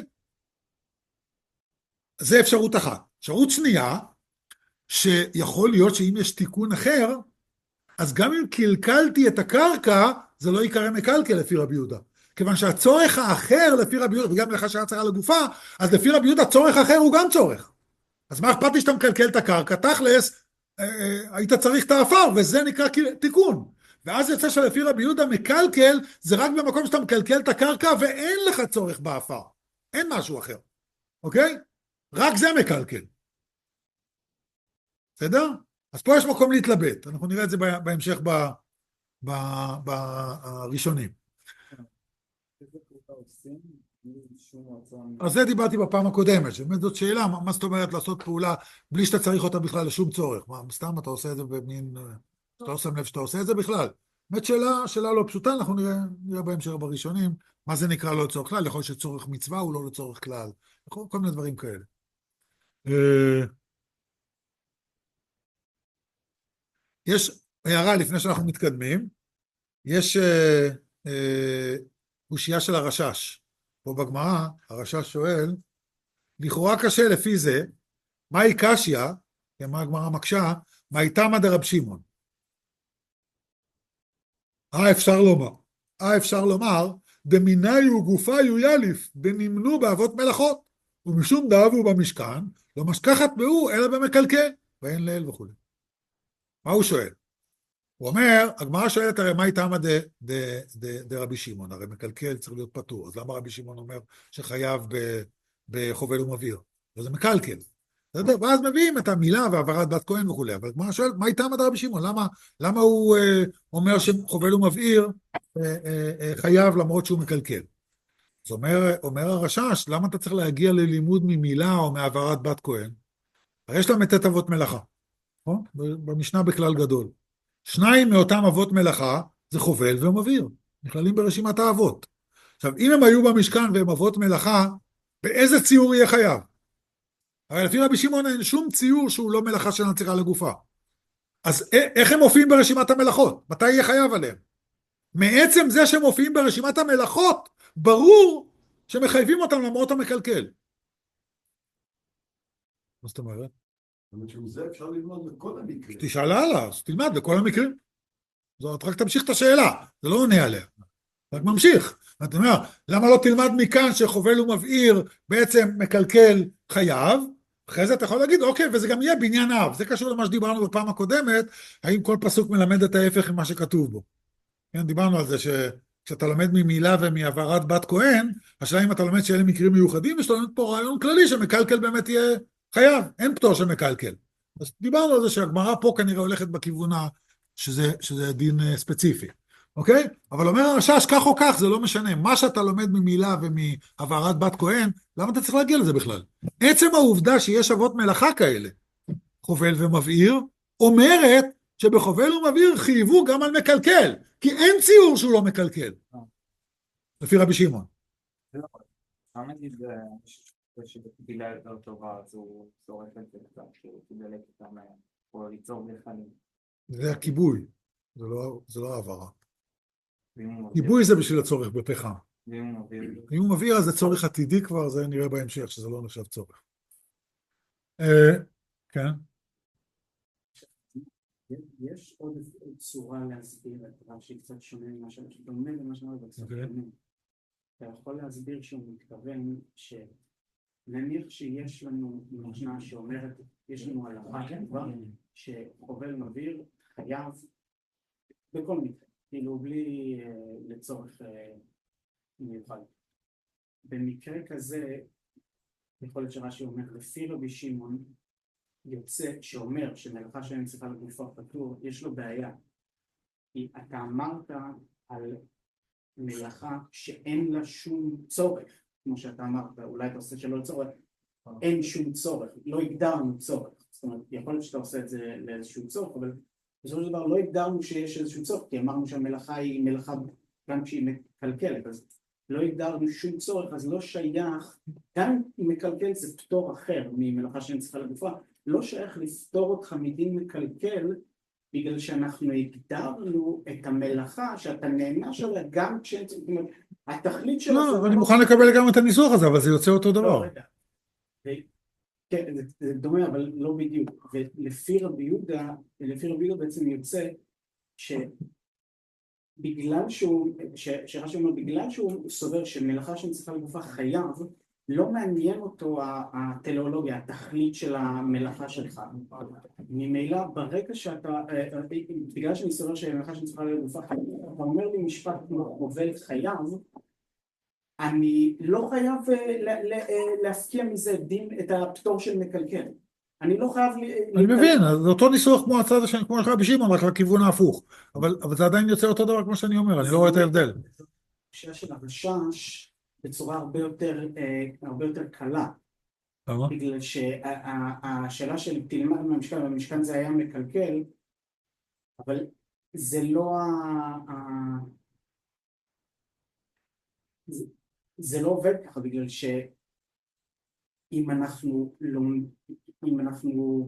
A: זה אפשרות אחת. אפשרות שנייה, שיכול להיות שאם יש תיקון אחר, אז גם אם קלקלתי את הקרקע, זה לא יקרא מקלקל לפי רבי יהודה. כיוון שהצורך האחר לפי רבי יהודה, וגם מלאכה שאינה צריכה לגופה, אז לפי רבי יהודה צורך אחר הוא גם צורך. אז מה אכפת לי שאתה מקלקל את הקרקע? תכלס, היית צריך את האפר, וזה נקרא תיקון. ואז יוצא שלפי רבי יהודה מקלקל, זה רק במקום שאתה מקלקל את הקרקע, ואין לך צורך באפר. אין משהו אחר. אוקיי? רק זה מקלקל. בסדר? אז פה יש מקום להתלבט. אנחנו נראה את זה בהמשך בראשונים. אז זה דיברתי בפעם הקודמת, שבאמת זאת שאלה, מה זאת אומרת לעשות פעולה בלי שאתה צריך אותה בכלל לשום צורך? מה, סתם אתה עושה את זה במין, אתה לא שם לב שאתה עושה את זה בכלל? באמת שאלה, שאלה לא פשוטה, אנחנו נראה, נראה בהמשך בראשונים, מה זה נקרא לא לצורך כלל, יכול להיות שצורך מצווה הוא לא לצורך כלל, כל, כל מיני דברים כאלה. יש הערה לפני שאנחנו מתקדמים, יש אושייה של הרשש, פה בגמרא, הרשש שואל, לכאורה קשה לפי זה, מהי קשיא, מה הגמרא מקשה, מהי תמא דרב שמעון? אה אפשר לומר, אה אפשר לומר, דמיניו גופיו יליף, דנמנו באבות מלאכות, ומשום דאבו במשכן, לא משכחת בהו אלא במקלקל, ואין לאל וכו'. מה הוא שואל? הוא אומר, הגמרא שואלת הרי מהי תמא דרבי שמעון, הרי מקלקל צריך להיות פטור, אז למה רבי שמעון אומר שחייב בחובל ומבעיר? וזה מקלקל. ואז מביאים את המילה והעברת בת כהן וכו'. אבל הגמרא שואלת, מהי תמא דרבי שמעון? למה, למה הוא אה, אומר שחובל ומבעיר אה, אה, אה, חייב למרות שהוא מקלקל? אז אומר, אומר הרשש, למה אתה צריך להגיע ללימוד ממילה או מהעברת בת כהן? הרי יש להם את אבות מלאכה, נכון? במשנה בכלל גדול. שניים מאותם אבות מלאכה זה חובל ומבעיר, נכללים ברשימת האבות. עכשיו, אם הם היו במשכן והם אבות מלאכה, באיזה ציור יהיה חייב? הרי לפי רבי שמעון אין שום ציור שהוא לא מלאכה שאינה צריכה לגופה. אז איך הם מופיעים ברשימת המלאכות? מתי יהיה חייב עליהם? מעצם זה שהם מופיעים ברשימת המלאכות, ברור שמחייבים אותם למרות המקלקל. מה זאת אומרת?
E: זה אפשר ללמוד בכל המקרים.
A: תשאל הלאה, אז תלמד בכל המקרים. זאת רק תמשיך את השאלה, זה לא עונה עליה. רק ממשיך. אתה אומר, למה לא תלמד מכאן שחובל ומבעיר בעצם מקלקל חייב? אחרי זה אתה יכול להגיד, אוקיי, וזה גם יהיה בניין אב. זה קשור למה שדיברנו בפעם הקודמת, האם כל פסוק מלמד את ההפך עם מה שכתוב בו. כן, דיברנו על זה שכשאתה לומד ממילה ומעברת בת כהן, השאלה אם אתה לומד שאלה מקרים מיוחדים, יש לנו פה רעיון כללי שמקלקל באמת יהיה חייב, אין פטור שמקלקל. אז דיברנו על זה שהגמרא פה כנראה הולכת בכיוונה שזה, שזה דין ספציפי. אוקיי? אבל אומר הרשש, כך או כך, זה לא משנה. מה שאתה לומד ממילה ומעברת בת כהן, למה אתה צריך להגיע לזה בכלל? עצם העובדה שיש אבות מלאכה כאלה, חובל ומבעיר, אומרת שבחובל ומבעיר חייבו גם על מקלקל, כי אין ציור שהוא לא מקלקל. לפי רבי שמעון.
B: אני אגיד שבקבילה יותר טובה, אז הוא צורך את זה קצת, שהוא קיבל את אותם, או ליצור בכלים.
A: זה הכיבוי, זה לא העברה. כיבוי זה בשביל הצורך בפחם. אם הוא מבעיר, אז זה צורך עתידי כבר, זה נראה בהמשך, שזה לא נחשב צורך. כן?
F: יש עוד צורה להסביר את דבר שהיא קצת שונה ממה שדומה למה שאומר בקצת שונה. אתה יכול להסביר שהוא מתכוון שנניח שיש לנו משנה שאומרת, יש לנו הלכה כבר, שחובל מבעיר חייב בכל מקרה. כאילו בלי uh, לצורך uh, מיוחד. במקרה כזה, יכול להיות שרש"י אומר, לפי רבי שמעון, יוצא שאומר שמלאכה שאין צריכה לגופה פטור, יש לו בעיה. כי אתה אמרת על מלאכה שאין לה שום צורך, כמו שאתה אמרת, אולי אתה עושה שלא צורך, אין שום צורך, לא הגדרנו צורך. זאת אומרת, יכול להיות שאתה עושה את זה לאיזשהו צורך, אבל בסופו של דבר לא הגדרנו שיש איזשהו צורך, כי אמרנו שהמלאכה היא מלאכה גם כשהיא מקלקלת, אז לא הגדרנו שום צורך, אז לא שייך, גם אם מקלקל זה פטור אחר ממלאכה שאין צריכה לגופה, לא שייך לפטור אותך מדין מקלקל, בגלל שאנחנו הגדרנו את המלאכה שאתה נענש עליה גם כשאין צריכה, זאת אומרת, התכלית שלו...
A: לא, אני מוכן לקבל גם את הניסוח הזה, אבל זה יוצא אותו דבר.
F: כן, זה דומה, אבל לא בדיוק. ולפי רבי יהודה, לפי רבי יהודה בעצם יוצא שבגלל שהוא, שרש"י אומר, בגלל שהוא סובר שמלאכה שמצריכה לגופה חייב, לא מעניין אותו הטלאולוגיה, התכלית של המלאכה שלך. ממילא ברגע שאתה, בגלל שאני סובר שהמלאכה שצריכה להיות גופה, אתה אומר לי משפט כמו חובל חייב, אני לא חייב להפקיע מזה דין את הפטור של מקלקל. אני לא חייב...
A: אני מבין, זה אותו ניסוח כמו הצד השני, כמו רבי שמעון, רק לכיוון ההפוך. אבל זה עדיין יוצא אותו דבר כמו שאני אומר, אני לא רואה את ההבדל.
F: השאלה של הרשש בצורה הרבה יותר, הרבה יותר קלה.
A: למה?
F: בגלל שהשאלה של תלמד מהמשכן, והמשכן זה היה מקלקל, אבל זה לא ה... זה, זה לא עובד ככה, בגלל שאם אנחנו לא... אם אנחנו...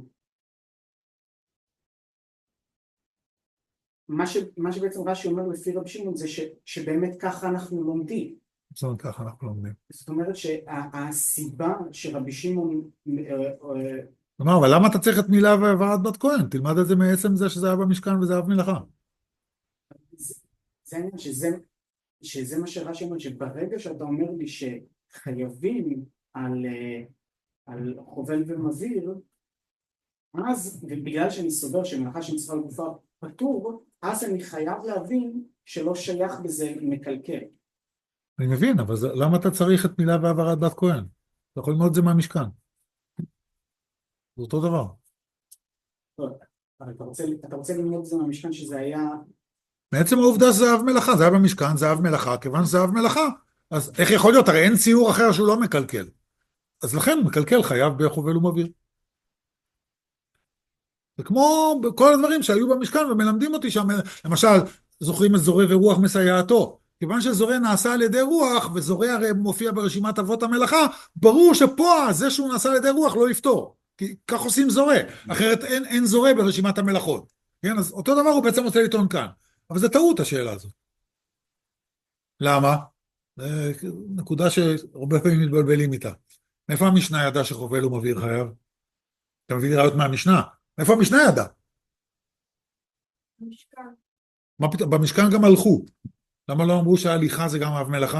F: מה, ש... מה שבעצם רש"י אומר לפי רבי שמעון זה ש... שבאמת ככה אנחנו לומדים.
A: זאת אומרת, ככה אנחנו לומדים.
F: זאת אומרת שהסיבה שרבי שמעון...
A: כלומר, אבל למה אתה צריך את מילה והעברת בת כהן? תלמד את זה מעצם זה שזה היה במשכן וזה היה במלאכה.
F: זה, זה העניין שזה, שזה מה שרש"י אומר, שברגע שאתה אומר לי שחייבים על, על חובל ומביר, אז, ובגלל שאני סובר שמלאכה שמצריכה לגופה פטור, אז אני חייב להבין שלא שייך בזה מקלקל.
A: אני מבין, אבל זה, למה אתה צריך את מילה והעברת בת כהן? אתה יכול ללמוד את זה מהמשכן. זה אותו דבר.
F: טוב, אבל אתה רוצה, אתה רוצה ללמוד את זה מהמשכן שזה היה...
A: בעצם העובדה זה זהב מלאכה, זה היה במשכן, זהב מלאכה, כיוון שזהב מלאכה, אז איך יכול להיות? הרי אין ציור אחר שהוא לא מקלקל. אז לכן מקלקל חייב בחובל ומביר. זה כמו בכל הדברים שהיו במשכן ומלמדים אותי שם, למשל, זוכרים את זורע ורוח מסייעתו. כיוון שזורע נעשה על ידי רוח, וזורע הרי מופיע ברשימת אבות המלאכה, ברור שפה זה שהוא נעשה על ידי רוח לא יפתור. כי כך עושים זורע, אחרת אין, אין זורע ברשימת המלאכות. כן, אז אותו דבר הוא בעצם רוצה לטעון כאן. אבל זה טעות השאלה הזאת. למה? זה נקודה שהרבה פעמים מתבלבלים איתה. מאיפה המשנה ידע שחובל הוא מביא חייב? אתה מביא לי ראיות מהמשנה. מאיפה המשנה ידע?
C: במשכן.
A: מה פתאום? במשכן גם הלכו. למה לא אמרו שההליכה זה גם אב מלאכה?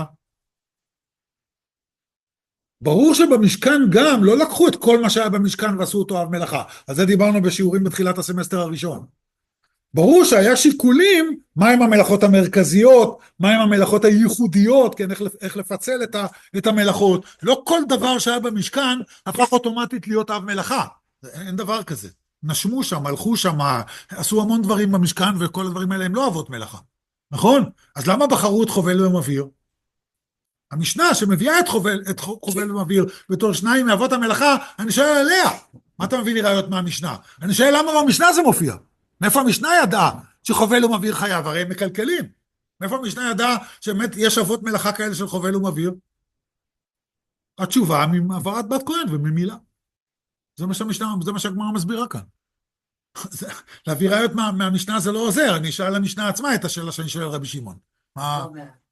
A: ברור שבמשכן גם לא לקחו את כל מה שהיה במשכן ועשו אותו אב מלאכה. על זה דיברנו בשיעורים בתחילת הסמסטר הראשון. ברור שהיה שיקולים, מהם המלאכות המרכזיות, מהם המלאכות הייחודיות, כן, איך, איך לפצל את, ה, את המלאכות. לא כל דבר שהיה במשכן הפך אוטומטית להיות אב מלאכה. אין דבר כזה. נשמו שם, הלכו שם, עשו המון דברים במשכן, וכל הדברים האלה הם לא אבות מלאכה. נכון? אז למה בחרו את חובל ומביר? המשנה שמביאה את חובל, את חובל ומביר בתור שניים מאבות המלאכה, אני שואל עליה, מה אתה מביא לי ראיות מהמשנה? אני שואל למה במשנה זה מופיע? מאיפה המשנה ידעה שחובל ומביר חייב? הרי הם מקלקלים. מאיפה המשנה ידעה שבאמת יש אבות מלאכה כאלה של חובל ומביר? התשובה מעברת בת כהן וממילה. זה מה שהמשנה, זה מה שהגמרא מסבירה כאן. להביא ראיות מה, מהמשנה זה לא עוזר, אני אשאל למשנה עצמה את השאלה שאני שואל רבי שמעון. מה?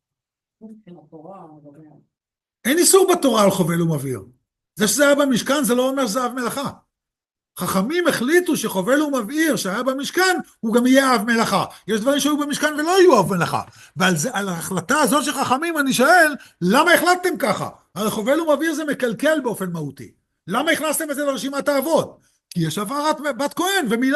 A: אין איסור בתורה על חובל ומביר. זה שזה היה במשכן זה לא אומר שזה אב מלאכה. חכמים החליטו שחובל ומבעיר שהיה במשכן, הוא גם יהיה אב מלאכה. יש דברים שהיו במשכן ולא יהיו אב מלאכה. ועל זה, על ההחלטה הזאת של חכמים אני שואל, למה החלטתם ככה? על חובל ומבעיר זה מקלקל באופן מהותי. למה הכנסתם את זה לרשימת האבות? כי יש עברת בת כהן ומילה.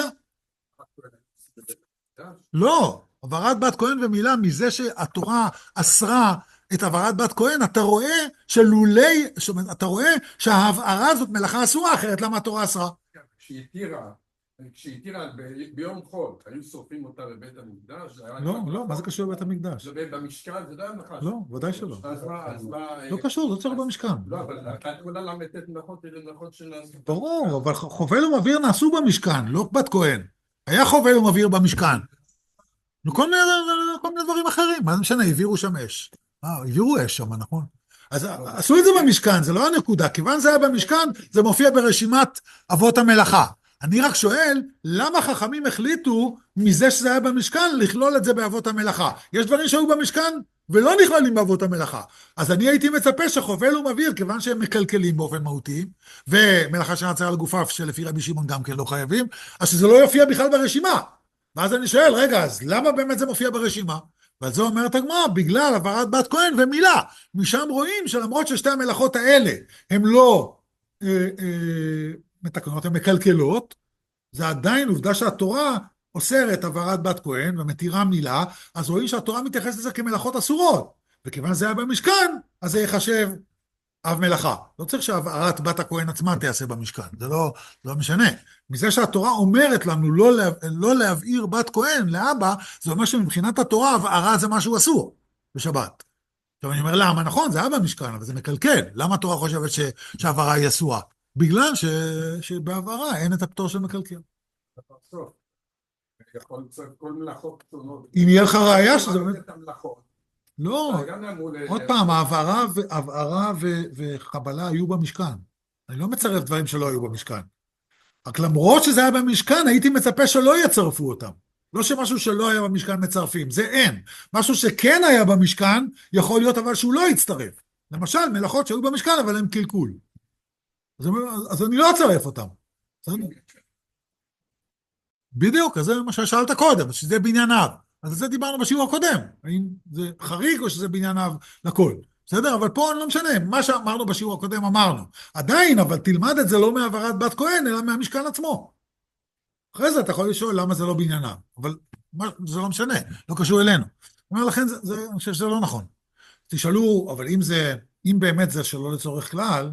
A: לא, עברת בת כהן ומילה, מזה שהתורה אסרה את עברת בת כהן, אתה רואה שלולי, אתה רואה שההבערה הזאת מלאכה אסורה, אחרת למה התורה אסרה?
D: כשהיא התירה, כשהיא התירה ביום חול, היו שורפים אותה בבית המקדש?
A: לא, לא, מה זה קשור לבית המקדש?
D: במשכן, זה לא היה נחש.
A: לא, ודאי שלא.
D: אז מה, אז מה...
A: לא קשור, לא צריך במשכן.
D: לא, אבל אתה יכולה למדת מלאכות אלה מלאכות של...
A: ברור, אבל חובל ומבעיר נעשו במשכן, לא בת כהן. היה חובל ומבעיר במשכן. כל מיני דברים אחרים, מה זה משנה, העבירו שם אש. אה, העבירו אש שם, נכון? אז עשו את זה במשכן, זה לא הנקודה, כיוון זה היה במשכן, זה מופיע ברשימת אבות המלאכה. אני רק שואל, למה חכמים החליטו מזה שזה היה במשכן, לכלול את זה באבות המלאכה? יש דברים שהיו במשכן ולא נכללים באבות המלאכה. אז אני הייתי מצפה שחובל ומבעיר, כיוון שהם מקלקלים באופן מהותי, ומלאכה שנעצרה לגופה, שלפי רבי שמעון גם כן לא חייבים, אז שזה לא יופיע בכלל ברשימה. ואז אני שואל, רגע, אז למה באמת זה מופיע ברשימה? ועל זה אומרת הגמרא, בגלל העברת בת כהן ומילה. משם רואים שלמרות ששתי המלאכות האלה הן לא אה, אה, מתקנות, הן מקלקלות, זה עדיין עובדה שהתורה אוסרת העברת בת כהן ומתירה מילה, אז רואים שהתורה מתייחסת לזה כמלאכות אסורות, וכיוון זה היה במשכן, אז זה יחשב אב מלאכה. לא צריך שהעברת בת הכהן עצמה תיעשה במשכן, זה לא, לא משנה. מזה שהתורה אומרת לנו לא, לה, לא להבעיר בת כהן לאבא, זה אומר שמבחינת התורה הבערה זה משהו אסור בשבת. עכשיו אני אומר למה, נכון, זה היה במשכן, אבל זה מקלקל. למה התורה חושבת ש, שהעברה היא אסורה? בגלל ש, שבעברה אין את הפטור של מקלקל.
D: בסוף. יכול לצאת כל מלאכות קטנות.
A: אם יהיה לך ראייה שזה באמת... לא,
D: גם אמרו ל-
A: עוד פעם, העברה ו- הבערה ו- וחבלה היו במשכן. אני לא מצרף דברים שלא היו במשכן. רק למרות שזה היה במשכן, הייתי מצפה שלא יצרפו אותם. לא שמשהו שלא היה במשכן מצרפים, זה אין. משהו שכן היה במשכן, יכול להיות אבל שהוא לא יצטרף. למשל, מלאכות שהיו במשכן, אבל הם קלקול. אז, אז אני לא אצרף אותם. בדיוק, אז זה מה ששאלת קודם, שזה בניין אב. אז זה דיברנו בשיעור הקודם, האם זה חריג או שזה בניין אב לכל. בסדר? אבל פה לא משנה, מה שאמרנו בשיעור הקודם אמרנו. עדיין, אבל תלמד את זה לא מהעברת בת כהן, אלא מהמשכן עצמו. אחרי זה אתה יכול לשאול למה זה לא בניין אב, אבל זה לא משנה, לא קשור אלינו. אומר לכן, זה, זה, אני חושב שזה לא נכון. תשאלו, אבל אם זה, אם באמת זה שלא לצורך כלל,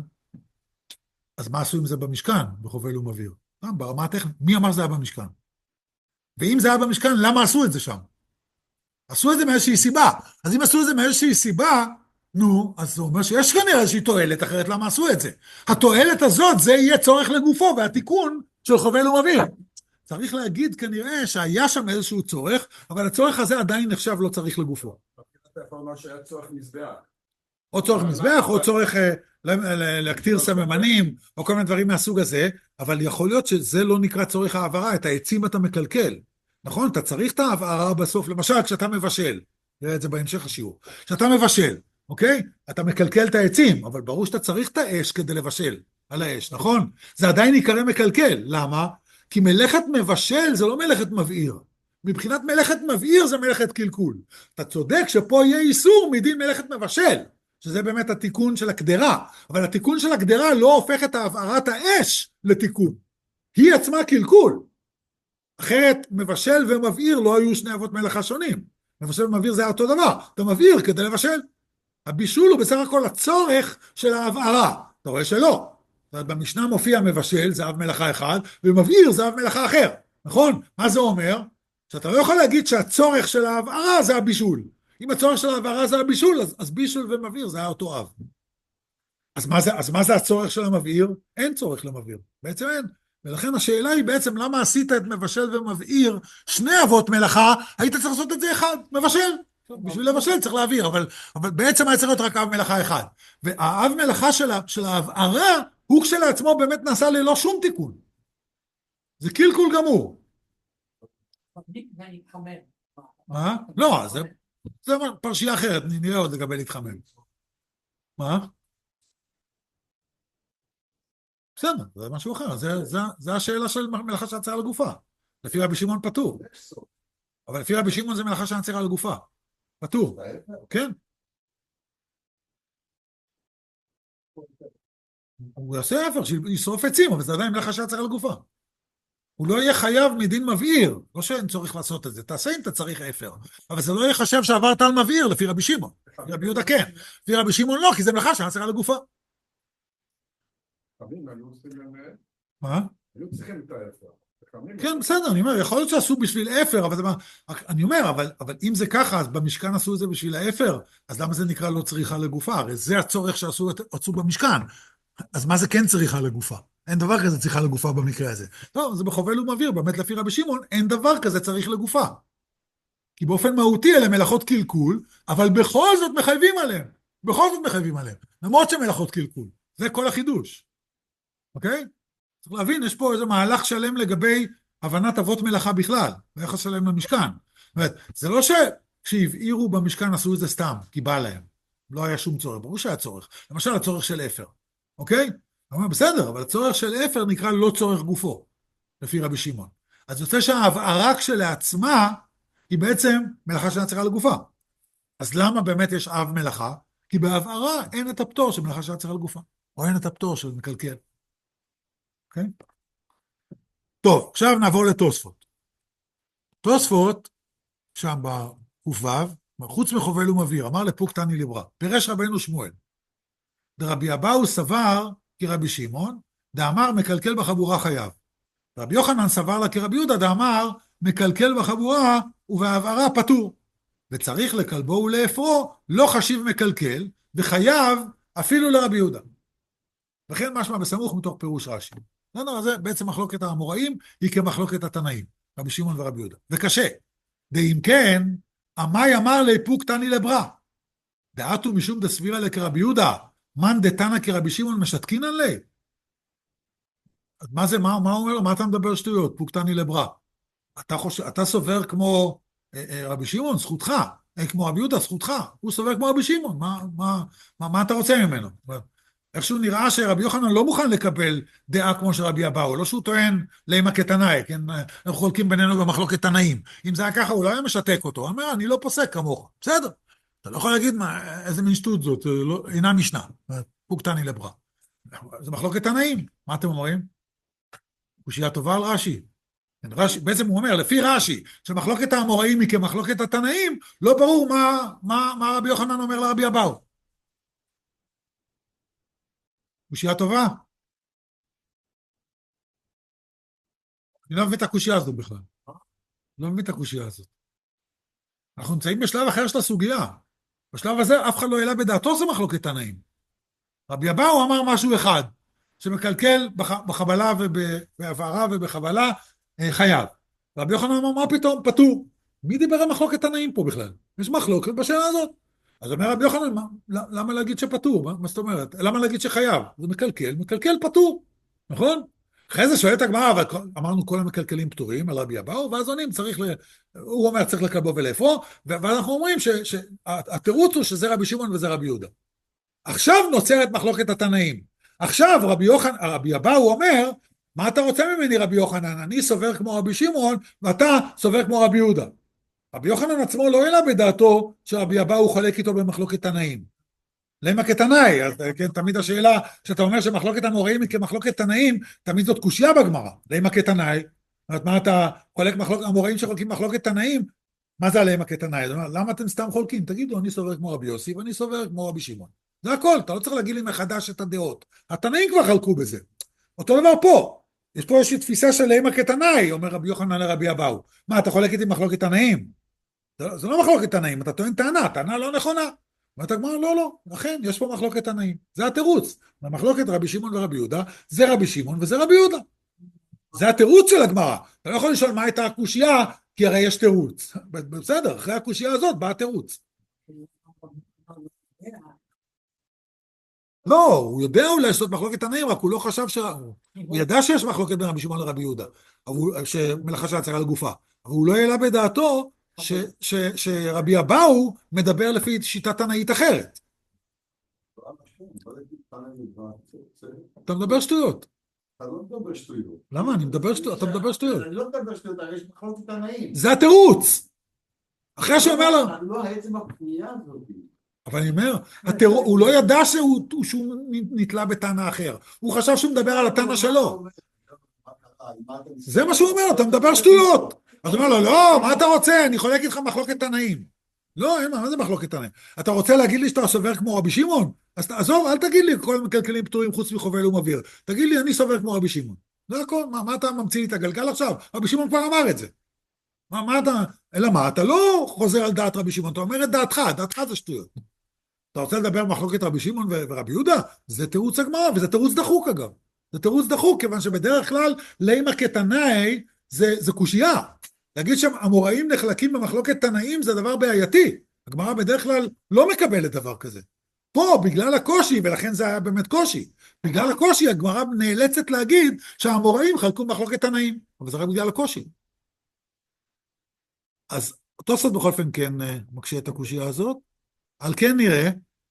A: אז מה עשו עם זה במשכן, בחובל ומבעיר? ברמה הטכנית, מי אמר שזה היה במשכן? ואם זה היה במשכן, למה עשו את זה שם? עשו את זה מאיזושהי סיבה. אז אם עשו את זה מאיזושהי סיבה, נו, אז זה אומר שיש כנראה איזושהי תועלת, אחרת למה עשו את זה? התועלת הזאת, זה יהיה צורך לגופו, והתיקון של חובל ומבעיר. צריך להגיד כנראה שהיה שם איזשהו צורך, אבל הצורך הזה עדיין נחשב לא צריך לגופו.
D: אתה יכול לומר שהיה צורך מזבח.
A: או צורך מזבח, או צורך להקטיר סממנים, או כל מיני דברים מהסוג הזה, אבל יכול להיות שזה לא נקרא צורך העברה, את העצים אתה מקלקל. נכון? אתה צריך את העברה בסוף, למשל כשאתה מבשל, נראה את זה בהמשך השיעור, כשאתה מבשל, אוקיי? אתה מקלקל את העצים, אבל ברור שאתה צריך את האש כדי לבשל על האש, נכון? זה עדיין יקרא מקלקל, למה? כי מלאכת מבשל זה לא מלאכת מבעיר. מבחינת מלאכת מבעיר זה מלאכת קלקול. אתה צודק שפה יהיה איסור מדין מלאכת מבשל, שזה באמת התיקון של הקדרה, אבל התיקון של הקדרה לא הופך את העברת האש לתיקון. היא עצמה קלקול. אחרת מבשל ומבעיר לא היו שני אבות מלאכה שונים. מבשל ומבעיר זה אותו דבר. אתה מבעיר כדי לבשל. הבישול הוא בסך הכל הצורך של ההבערה. אתה רואה שלא. במשנה מופיע מבשל, זה אב מלאכה אחד, ומבעיר זה אב מלאכה אחר. נכון? מה זה אומר? שאתה לא יכול להגיד שהצורך של ההבערה זה הבישול. אם הצורך של ההבערה זה הבישול, אז, אז בישול ומבעיר זה היה אותו אב. אז מה זה, אז מה זה הצורך של המבעיר? אין צורך למבעיר. בעצם אין. ולכן השאלה היא בעצם למה עשית את מבשל ומבעיר שני אבות מלאכה, היית צריך לעשות את זה אחד, מבשל. בשביל לבשל צריך להבעיר, אבל, אבל בעצם היה צריך להיות רק אב מלאכה אחד. והאב מלאכה של, של ההבערה, הוא כשלעצמו באמת נעשה ללא שום תיקון. זה קלקול גמור. מה? לא, זה, זה פרשייה אחרת, נראה עוד לגבי להתחמם. מה? בסדר, זה משהו אחר, זה, זה, זה השאלה של מלאכה שנעצרה על הגופה. לפי רבי שמעון פטור. אבל לפי רבי שמעון זה מלאכה שנעצרה על הגופה. פטור. כן. הוא יעשה אפר, שישרוף עצים, אבל זה עדיין מלאכה שנעצרה על הגופה. הוא לא יהיה חייב מדין מבעיר, לא שאין צורך לעשות את זה, תעשה אם אתה צריך אפר, אבל זה לא יהיה חשב שעברת על מבעיר לפי רבי שמעון. רבי יהודה כן, לפי רבי שמעון לא, כי זה מלאכה שנעצרה על הגופה. מה?
D: היו צריכים את האפר.
A: כן, בסדר, אני אומר, יכול להיות שעשו בשביל אפר, אבל זה מה, אני אומר, אבל, אבל אם זה ככה, אז במשכן עשו את זה בשביל האפר, אז למה זה נקרא לא צריכה לגופה? הרי זה הצורך שעשו עשו במשכן. אז מה זה כן צריכה לגופה? אין דבר כזה צריכה לגופה במקרה הזה. טוב, זה בחובל ומבעיר, באמת לפי רבי שמעון, אין דבר כזה צריך לגופה. כי באופן מהותי אלה מלאכות קלקול, אבל בכל זאת מחייבים עליהם. בכל זאת מחייבים עליהם. למרות שמלאכות קלקול. זה כל החידוש. אוקיי? צריך להבין, יש פה איזה מהלך שלם לגבי הבנת אבות מלאכה בכלל, ויחס שלם למשכן. זאת אומרת, זה לא שכשהבעירו במשכן עשו את זה סתם, כי בא להם. לא היה שום צורך, ברור שהיה צורך. למשל, הצורך של אפר. אוקיי? אומר, בסדר, אבל הצורך של אפר נקרא לא צורך גופו, לפי רבי שמעון. אז יוצא שההבערה כשלעצמה, היא בעצם מלאכה שנעצרה לגופה. אז למה באמת יש אב מלאכה? כי בהבערה אין את הפטור של מלאכה שהיה צריך על גופה, או אין את הפטור של מקלקל. אוקיי? טוב, עכשיו נעבור לתוספות. תוספות, שם בק"ו, חוץ מחובל ומבהיר, אמר לפוק תני לברא, פירש רבנו שמואל. דרבי אבאו סבר כרבי שמעון, דאמר מקלקל בחבורה חייב. רבי יוחנן סבר לה כרבי יהודה, דאמר מקלקל בחבורה ובהבערה פטור. וצריך לכלבו ולאפרו לא חשיב מקלקל, וחייב אפילו לרבי יהודה. וכן משמע בסמוך מתוך פירוש רש"י. זה בעצם מחלוקת האמוראים, היא כמחלוקת התנאים, רבי שמעון ורבי יהודה. וקשה. ואם כן, עמי אמר לאיפוק תני לברא. דעתו משום דסבירה לכרבי יהודה, מן דתנא כרבי שמעון משתקינן לי? מה זה, מה, מה אומר לו? מה אתה מדבר שטויות? פוק תני לברא. אתה, חושב, אתה סובר כמו אה, אה, רבי שמעון, זכותך. אה, כמו רבי יהודה, זכותך. הוא סובר כמו רבי שמעון. מה, מה, מה, מה אתה רוצה ממנו? איכשהו נראה שרבי יוחנן לא מוכן לקבל דעה כמו של רבי אבאו, לא שהוא טוען לימה כתנאי, כן? אנחנו חולקים בינינו במחלוקת תנאים. אם זה היה ככה, הוא לא היה משתק אותו. הוא אומר, אני לא פוסק כמוך. בסדר. אתה לא יכול להגיד מה, איזה מין שטות זאת, לא, אינה משנה. פוק תני לברא. זה מחלוקת תנאים. מה אתם אומרים? קושייה טובה על רש"י. רש"י, בעצם הוא אומר, לפי רש"י, שמחלוקת האמוראים היא כמחלוקת התנאים, לא ברור מה, מה, מה רבי יוחנן אומר לרבי אבאו. קושייה טובה? אני לא מבין את הקושייה הזאת בכלל. לא מבין את הקושייה הזאת. אנחנו נמצאים בשלב אחר של הסוגיה. בשלב הזה אף אחד לא העלה בדעתו זה מחלוקת תנאים. רבי אבאו אמר משהו אחד, שמקלקל בחבלה ובהבערה ובחבלה חייב. רבי יוחנן אמר, מה פתאום? פטור. מי דיבר על מחלוקת תנאים פה בכלל? יש מחלוקת בשאלה הזאת. אז אומר רבי יוחנן, למה להגיד שפטור? מה, מה זאת אומרת? למה להגיד שחייב? זה מקלקל, מקלקל פטור. נכון? אחרי זה שואלת הגמרא, אבל אמרנו כל המקלקלים פטורים על רבי אבאו, ואז עונים, צריך ל... הוא אומר צריך לקלבו ולאפרו, ואנחנו אומרים שהתירוץ הוא שזה רבי שמעון וזה רבי יהודה. עכשיו נוצרת מחלוקת התנאים. עכשיו רבי יוחנן, רבי אבאו אומר, מה אתה רוצה ממני רבי יוחנן? אני סובר כמו רבי שמעון, ואתה סובר כמו רבי יהודה. רבי יוחנן עצמו לא העלה בדעתו שרבי אבאו חולק איתו במחלוקת תנאים. למה כתנאי? אז כן, תמיד השאלה שאתה אומר שמחלוקת המוראים היא כמחלוקת תנאים, תמיד זאת קושיה בגמרא. למה כתנאי? מה אתה חולק מחלוקת, המוראים שחולקים מחלוקת תנאים, מה זה עליהם כתנאי? למה אתם סתם חולקים? תגידו, אני סובר כמו רבי יוסי ואני סובר כמו רבי שמעון. זה הכל, אתה לא צריך להגיד לי מחדש את הדעות. התנאים כבר חלקו בזה. אותו דבר פה. יש פה איזושהי תפיסה של למה כתנאי, אומר רבי יוחנן לרבי אבאו. מה, אתה חולק איתי מחלוקת תנאים? זה, זה לא מחלוקת תנאים, אתה טוען טענה, טענה לא נכונה. ואתה אומר, לא, לא, לכן, יש פה מחלוקת תנאים. זה התירוץ. המחלוקת רבי שמעון ורבי יהודה, זה רבי שמעון וזה רבי יהודה. זה התירוץ של הגמרא. אתה לא יכול לשאול מה הייתה הקושייה, כי הרי יש תירוץ. בסדר, אחרי הקושייה הזאת בא התירוץ. לא, הוא יודע אולי לעשות מחלוקת תנאים, רק הוא לא חשב ש... הוא ידע שיש מחלוקת בין רבי שמעון לרבי יהודה, שמלאכה שהיה צריך על גופה. אבל הוא לא העלה בדעתו ש, ש, שרבי אבאו מדבר לפי שיטה תנאית אחרת. אתה מדבר שטויות.
E: אתה לא מדבר שטויות.
A: למה? אני מדבר שטויות. אתה מדבר שטויות.
E: אני לא מדבר שטויות, הרי יש מחלוקת תנאים.
A: זה התירוץ. אחרי שאומר לו...
E: לא העצם הפנייה הזאת.
A: אבל אני אומר, הוא לא ידע שהוא נתלה בטענה אחר. הוא חשב שהוא מדבר על הטענה שלו. זה מה שהוא אומר, אתה מדבר שטויות. אז הוא אומר לו, לא, מה אתה רוצה? אני חולק איתך מחלוקת תנאים. לא, אין, מה זה מחלוקת תנאים? אתה רוצה להגיד לי שאתה סובר כמו רבי שמעון? אז עזוב, אל תגיד לי כל המקלקלים פטורים חוץ מחובל ומבהיר. תגיד לי, אני סובר כמו רבי שמעון. זה הכל, מה, מה אתה ממציא לי את הגלגל עכשיו? רבי שמעון כבר אמר את זה. מה, מה אתה, אלא מה, אתה לא חוזר על דעת רבי שמעון, אתה אומר את דעתך, דעתך זה שטויות. אתה רוצה לדבר מחלוקת רבי שמעון ורבי יהודה? זה תירוץ הגמרא, וזה תירוץ דחוק אגב. זה תירוץ דחוק, כיוון שבדרך כלל, לימה כתנאי, זה, זה קושייה. להגיד שהאמוראים נחלקים במחלוקת תנאים, זה דבר בעייתי. הגמרא בדרך כלל לא מקבלת דבר כזה. פה, בגלל הקושי, ולכן זה היה באמת קושי, בגלל הקושי, הגמרא נאלצת להגיד שהאמוראים חלקו במחלוקת תנאים, אבל זה רק בגלל הקושי. אז תוספות בכל אופן כן מקשה את הקושייה הזאת, על כן נראה,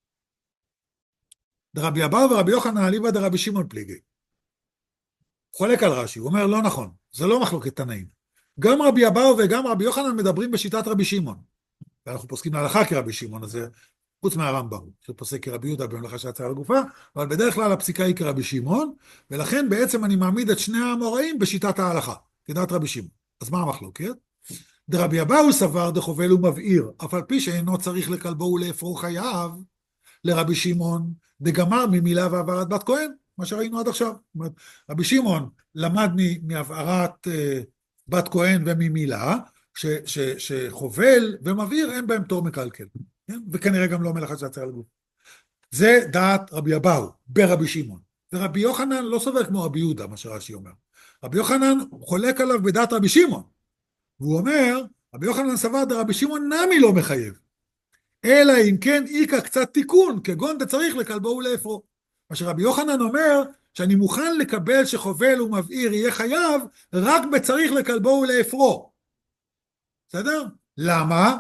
A: דרבי אבאו ורבי יוחנן אליבא דרבי שמעון פליגי. חולק על רש"י, הוא אומר לא נכון, זה לא מחלוקת תנאים. גם רבי אבאו וגם רבי יוחנן מדברים בשיטת רבי שמעון. ואנחנו פוסקים להלכה כרבי שמעון, אז זה חוץ מהרמב"ם, שפוסק כרבי יהודה במלאכה שיצאה לגופה, אבל בדרך כלל הפסיקה היא כרבי שמעון, ולכן בעצם אני מעמיד את שני האמוראים בשיטת ההלכה, כדעת רבי שמעון. אז מה המחלוקת? דרבי אבאו סבר דחובל ומבעיר, אף על פי שאינו צריך לכלבו ולאפרו חייו, לרבי שמעון דגמר ממילה והעברת בת כהן, מה שראינו עד עכשיו. זאת אומרת, רבי שמעון למד מהעברת uh, בת כהן וממילה, ש, ש, שחובל ומבעיר אין בהם תור מקלקל, כן? וכנראה גם לא מלאכה שיצאה לגוף. זה דעת רבי אבאו ברבי שמעון. ורבי יוחנן לא סובר כמו רבי יהודה, מה שרש"י אומר. רבי יוחנן חולק עליו בדעת רבי שמעון, והוא אומר, רבי יוחנן סבר דרבי שמעון נמי לא מחייב, אלא אם כן איקה קצת תיקון, כגון דצריך לכלבו ולאפרו. מה שרבי יוחנן אומר, שאני מוכן לקבל שחובל ומבעיר יהיה חייב, רק בצריך לכלבו ולאפרו. בסדר? למה?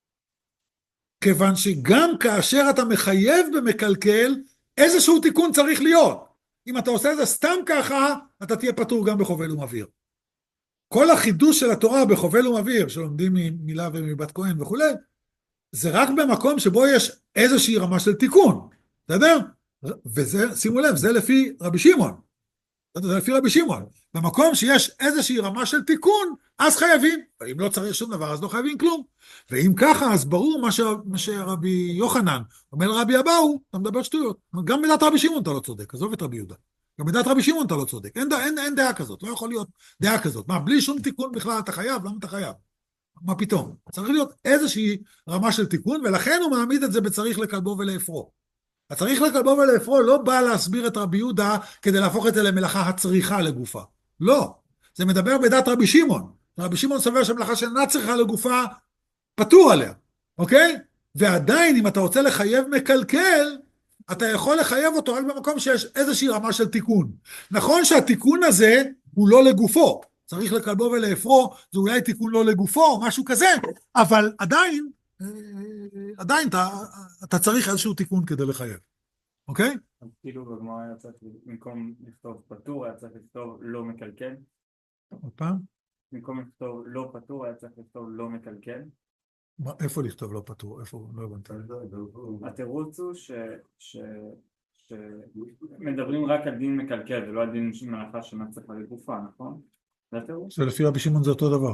A: כיוון שגם כאשר אתה מחייב במקלקל, איזשהו תיקון צריך להיות. אם אתה עושה את זה סתם ככה, אתה תהיה פטור גם בחובל ומבעיר. כל החידוש של התורה בחובל ומבעיר, שלומדים ממילה ומבת כהן וכו', זה רק במקום שבו יש איזושהי רמה של תיקון. בסדר? וזה, שימו לב, זה לפי רבי שמעון. זה לפי רבי שמעון. במקום שיש איזושהי רמה של תיקון, אז חייבים. אם לא צריך שום דבר, אז לא חייבים כלום. ואם ככה, אז ברור מה, ש... מה שרבי יוחנן אומר לרבי אבאו, אתה מדבר שטויות. גם בדעת רבי שמעון אתה לא צודק, עזוב את רבי יהודה. גם בדעת רבי שמעון אתה לא צודק. אין, אין, אין דעה כזאת, לא יכול להיות דעה כזאת. מה, בלי שום תיקון בכלל אתה חייב? למה אתה חייב? מה פתאום? צריך להיות איזושהי רמה של תיקון, ולכן הוא מעמיד את זה בצריך לכלבו ולאפרו. הצריך לכלבו ולאפרו לא בא להסביר את רבי יהודה כדי להפוך את זה למלאכה הצריכה לגופה. לא. זה מדבר בדעת רבי שמעון. רבי שמעון סובר שמלאכה שאינה צריכה לגופה פטור עליה. אוקיי? ועדיין אם אתה רוצה לחייב מקלקל, אתה יכול לחייב אותו רק במקום שיש איזושהי רמה של תיקון. נכון שהתיקון הזה הוא לא לגופו. צריך לכלבו ולאפרו, זה אולי תיקון לא לגופו או משהו כזה, אבל עדיין, עדיין אתה, אתה צריך איזשהו תיקון כדי לחייב. אוקיי?
B: אז כאילו בגמרא היה צריך, במקום לכתוב פטור, היה צריך לכתוב לא מקלקל.
A: עוד פעם?
B: במקום לכתוב לא פטור, היה צריך לכתוב לא מקלקל.
A: מה, איפה לכתוב לא פטור? איפה? לא הבנתי.
B: התירוץ הוא ש... ש... שמדברים רק על דין מקלקל, ולא על דין מלאכה שאינה צריכה לגופה, נכון? זה התירוץ?
A: זה לפי רבי שמעון זה אותו דבר.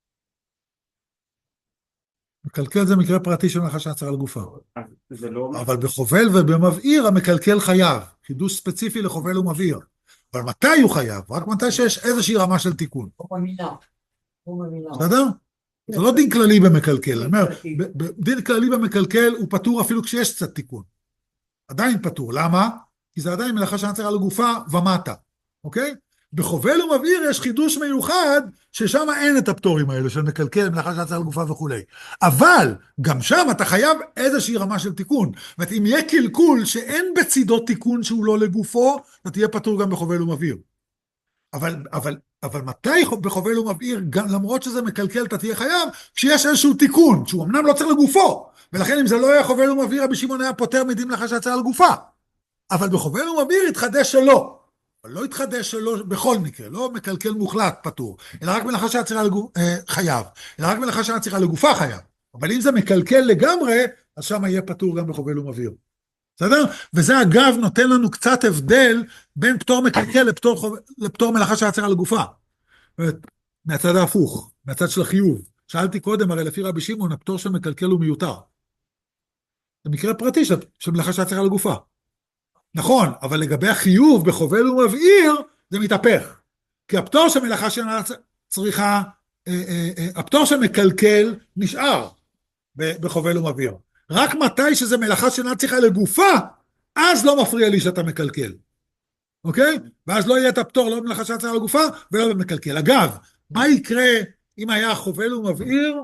A: מקלקל זה מקרה פרטי של מלאכה שאינה צריכה לגופה.
B: זה לא...
A: אבל בחובל ובמבעיר המקלקל חייב. חידוש ספציפי לחובל ומבעיר. אבל מתי הוא חייב? רק מתי שיש איזושהי רמה של תיקון.
C: או במילה. או במילה.
A: בסדר? זה לא דין כללי במקלקל. אני אומר, דין כללי במקלקל הוא פטור אפילו כשיש קצת תיקון. עדיין פטור. למה? כי זה עדיין מלאכה שאינה צריכה לגופה ומטה. אוקיי? בחובל ומבעיר יש חידוש מיוחד ששם אין את הפטורים האלה של מקלקל, מלאכה שאינה צריכה לגופה וכו'. אבל גם שם אתה חייב איזושהי רמה של תיקון. זאת אומרת, אם יהיה קלקול שאין בצידו תיקון שהוא לא לגופו, אתה תהיה פטור גם בחובל ומבעיר. אבל, אבל, אבל מתי בחובל ומבעיר, גם למרות שזה מקלקל, אתה תהיה חייב, כשיש איזשהו תיקון, שהוא אמנם לא צריך לגופו, ולכן אם זה לא היה חובל ומבעיר, רבי שמעון היה פוטר מדין מלאכה שאינה צריכה לגופה. אבל בחובל ומבעיר התחדש שלא. אבל לא התחדש שלא בכל מקרה, לא מקלקל מוחלט פטור, אלא רק מלאכה שאינה צריכה לגופה חייב, אלא רק מלאכה שאינה צריכה לגופה חייב. אבל אם זה מקלקל לגמרי, אז שם יהיה פטור גם בחובל ומבעיר. בסדר? וזה אגב נותן לנו קצת הבדל בין פטור מקלקל לפטור, חוב... לפטור מלאכה שאינה צריכה לגופה. מהצד ההפוך, מהצד של החיוב. שאלתי קודם, הרי לפי רבי שמעון, הפטור של מקלקל הוא מיותר. זה מקרה פרטי של, של מלאכה שאינה צריכה לגופה. נכון, אבל לגבי החיוב בחובל ומבעיר, זה מתהפך. כי הפטור של מלאכה שאינה צריכה, אה, אה, אה, הפטור של מקלקל נשאר בחובל ומבעיר. רק מתי שזה מלאכה שאינה צריכה לגופה, אז לא מפריע לי שאתה מקלקל. אוקיי? ואז לא יהיה את הפטור לא במלאכה שאינה צריכה לגופה, ולא במקלקל. אגב, מה יקרה אם היה חובל ומבעיר,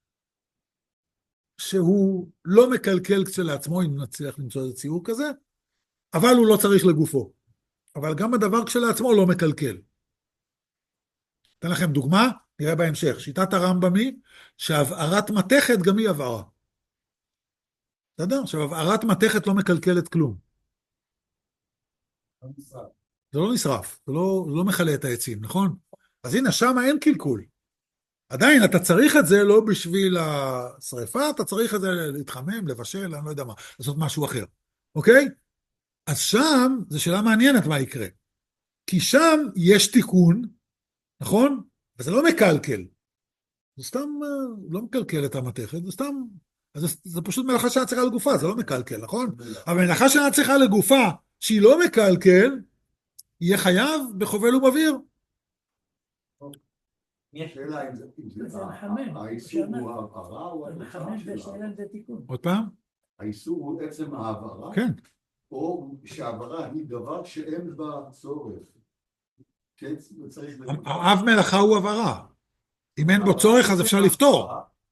A: שהוא לא מקלקל כשלעצמו, אם נצליח למצוא איזה ציור כזה, אבל הוא לא צריך לגופו. אבל גם הדבר כשלעצמו לא מקלקל. אתן לכם דוגמה, נראה בהמשך. שיטת הרמב"ם היא שהבערת מתכת גם היא הבערה. בסדר? עכשיו, הבערת מתכת לא מקלקלת כלום. זה לא נשרף, זה לא, זה לא מחלה את העצים, נכון? אז הנה, שם אין קלקול. עדיין אתה צריך את זה לא בשביל השריפה, אתה צריך את זה להתחמם, לבשל, אני לא יודע מה, לעשות משהו אחר, אוקיי? אז שם, זו שאלה מעניינת מה יקרה. כי שם יש תיקון, נכון? וזה לא מקלקל. זה סתם, לא מקלקל את המתכת, זה סתם, זה, זה פשוט מלאכה שנה צריכה לגופה, זה לא מקלקל, נכון? אבל מלאכה שנה צריכה לגופה, שהיא לא מקלקל, יהיה חייב בחובל ומבעיר.
E: השאלה אם זה, אם זה,
C: זה מחמם.
E: האיסור הוא העברה או התוצאה
C: מחמם
E: של
C: בשאלה
E: העברה?
C: זה תיקון.
A: עוד פעם?
E: האיסור הוא עצם העברה,
A: כן.
E: או שהעברה היא דבר שאין בה צורך. כן, צריך...
A: האב מלאכה הוא עברה. אם אין בו צורך, אז אפשר לפתור.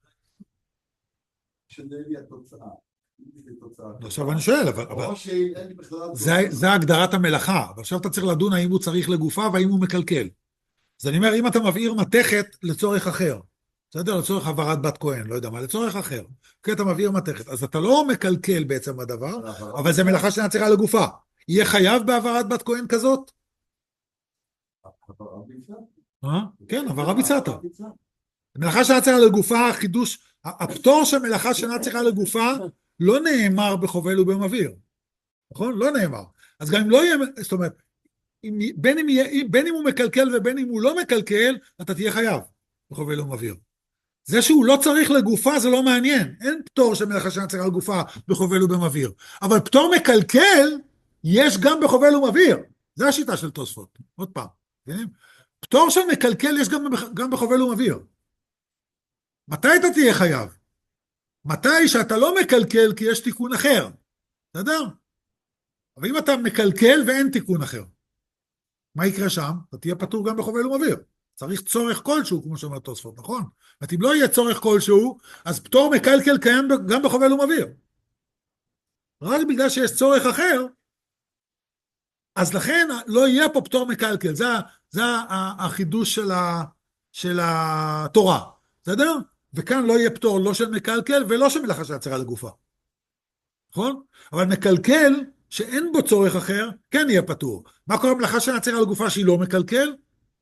E: שזה לי התוצאה.
A: עכשיו אני שואל, אבל, אבל
E: או שאין לי בכלל...
A: זה, זה הגדרת המלאכה, ועכשיו אתה צריך לדון האם הוא צריך לגופה והאם הוא מקלקל. אז אני אומר, אם אתה מבעיר מתכת לצורך אחר, בסדר? לצורך העברת בת כהן, לא יודע מה, לצורך אחר, כי אתה מבעיר מתכת, אז אתה לא מקלקל בעצם הדבר, אבל זה מלאכה שאינה צריכה לגופה. יהיה חייב בהעברת בת כהן כזאת?
E: העברה ביצעת.
A: אה? כן, העברה ביצעת. מלאכה שאינה צריכה לגופה, החידוש, הפטור של מלאכה שאינה צריכה לגופה, לא נאמר בחובל ובמבעיר, נכון? לא נאמר. אז גם אם לא יהיה, זאת אומרת, אם, בין, אם יהיה, בין אם הוא מקלקל ובין אם הוא לא מקלקל, אתה תהיה חייב בחובל ומבעיר. זה שהוא לא צריך לגופה זה לא מעניין, אין פטור של מלאכה שאינה צריכה לגופה בחובל ובמבעיר, אבל פטור מקלקל יש גם בחובל ומבעיר, זה השיטה של תוספות, עוד פעם, כן? פטור של מקלקל יש גם, גם בחובל ומבעיר. מתי אתה תהיה חייב? מתי שאתה לא מקלקל כי יש תיקון אחר, בסדר? אבל אם אתה מקלקל ואין תיקון אחר, מה יקרה שם? אתה תהיה פטור גם בחובל ומבעיר. צריך צורך כלשהו, כמו שאומר תוספות, נכון? ואם לא יהיה צורך כלשהו, אז פטור מקלקל קיים גם בחובל ומבעיר. רק בגלל שיש צורך אחר, אז לכן לא יהיה פה פטור מקלקל. זה, זה החידוש של, ה, של התורה, בסדר? וכאן לא יהיה פטור לא של מקלקל ולא של מלאכה שהצהרה לגופה. נכון? אבל מקלקל שאין בו צורך אחר, כן יהיה פטור. מה קורה במלאכה שהצהרה לגופה שהיא לא מקלקל?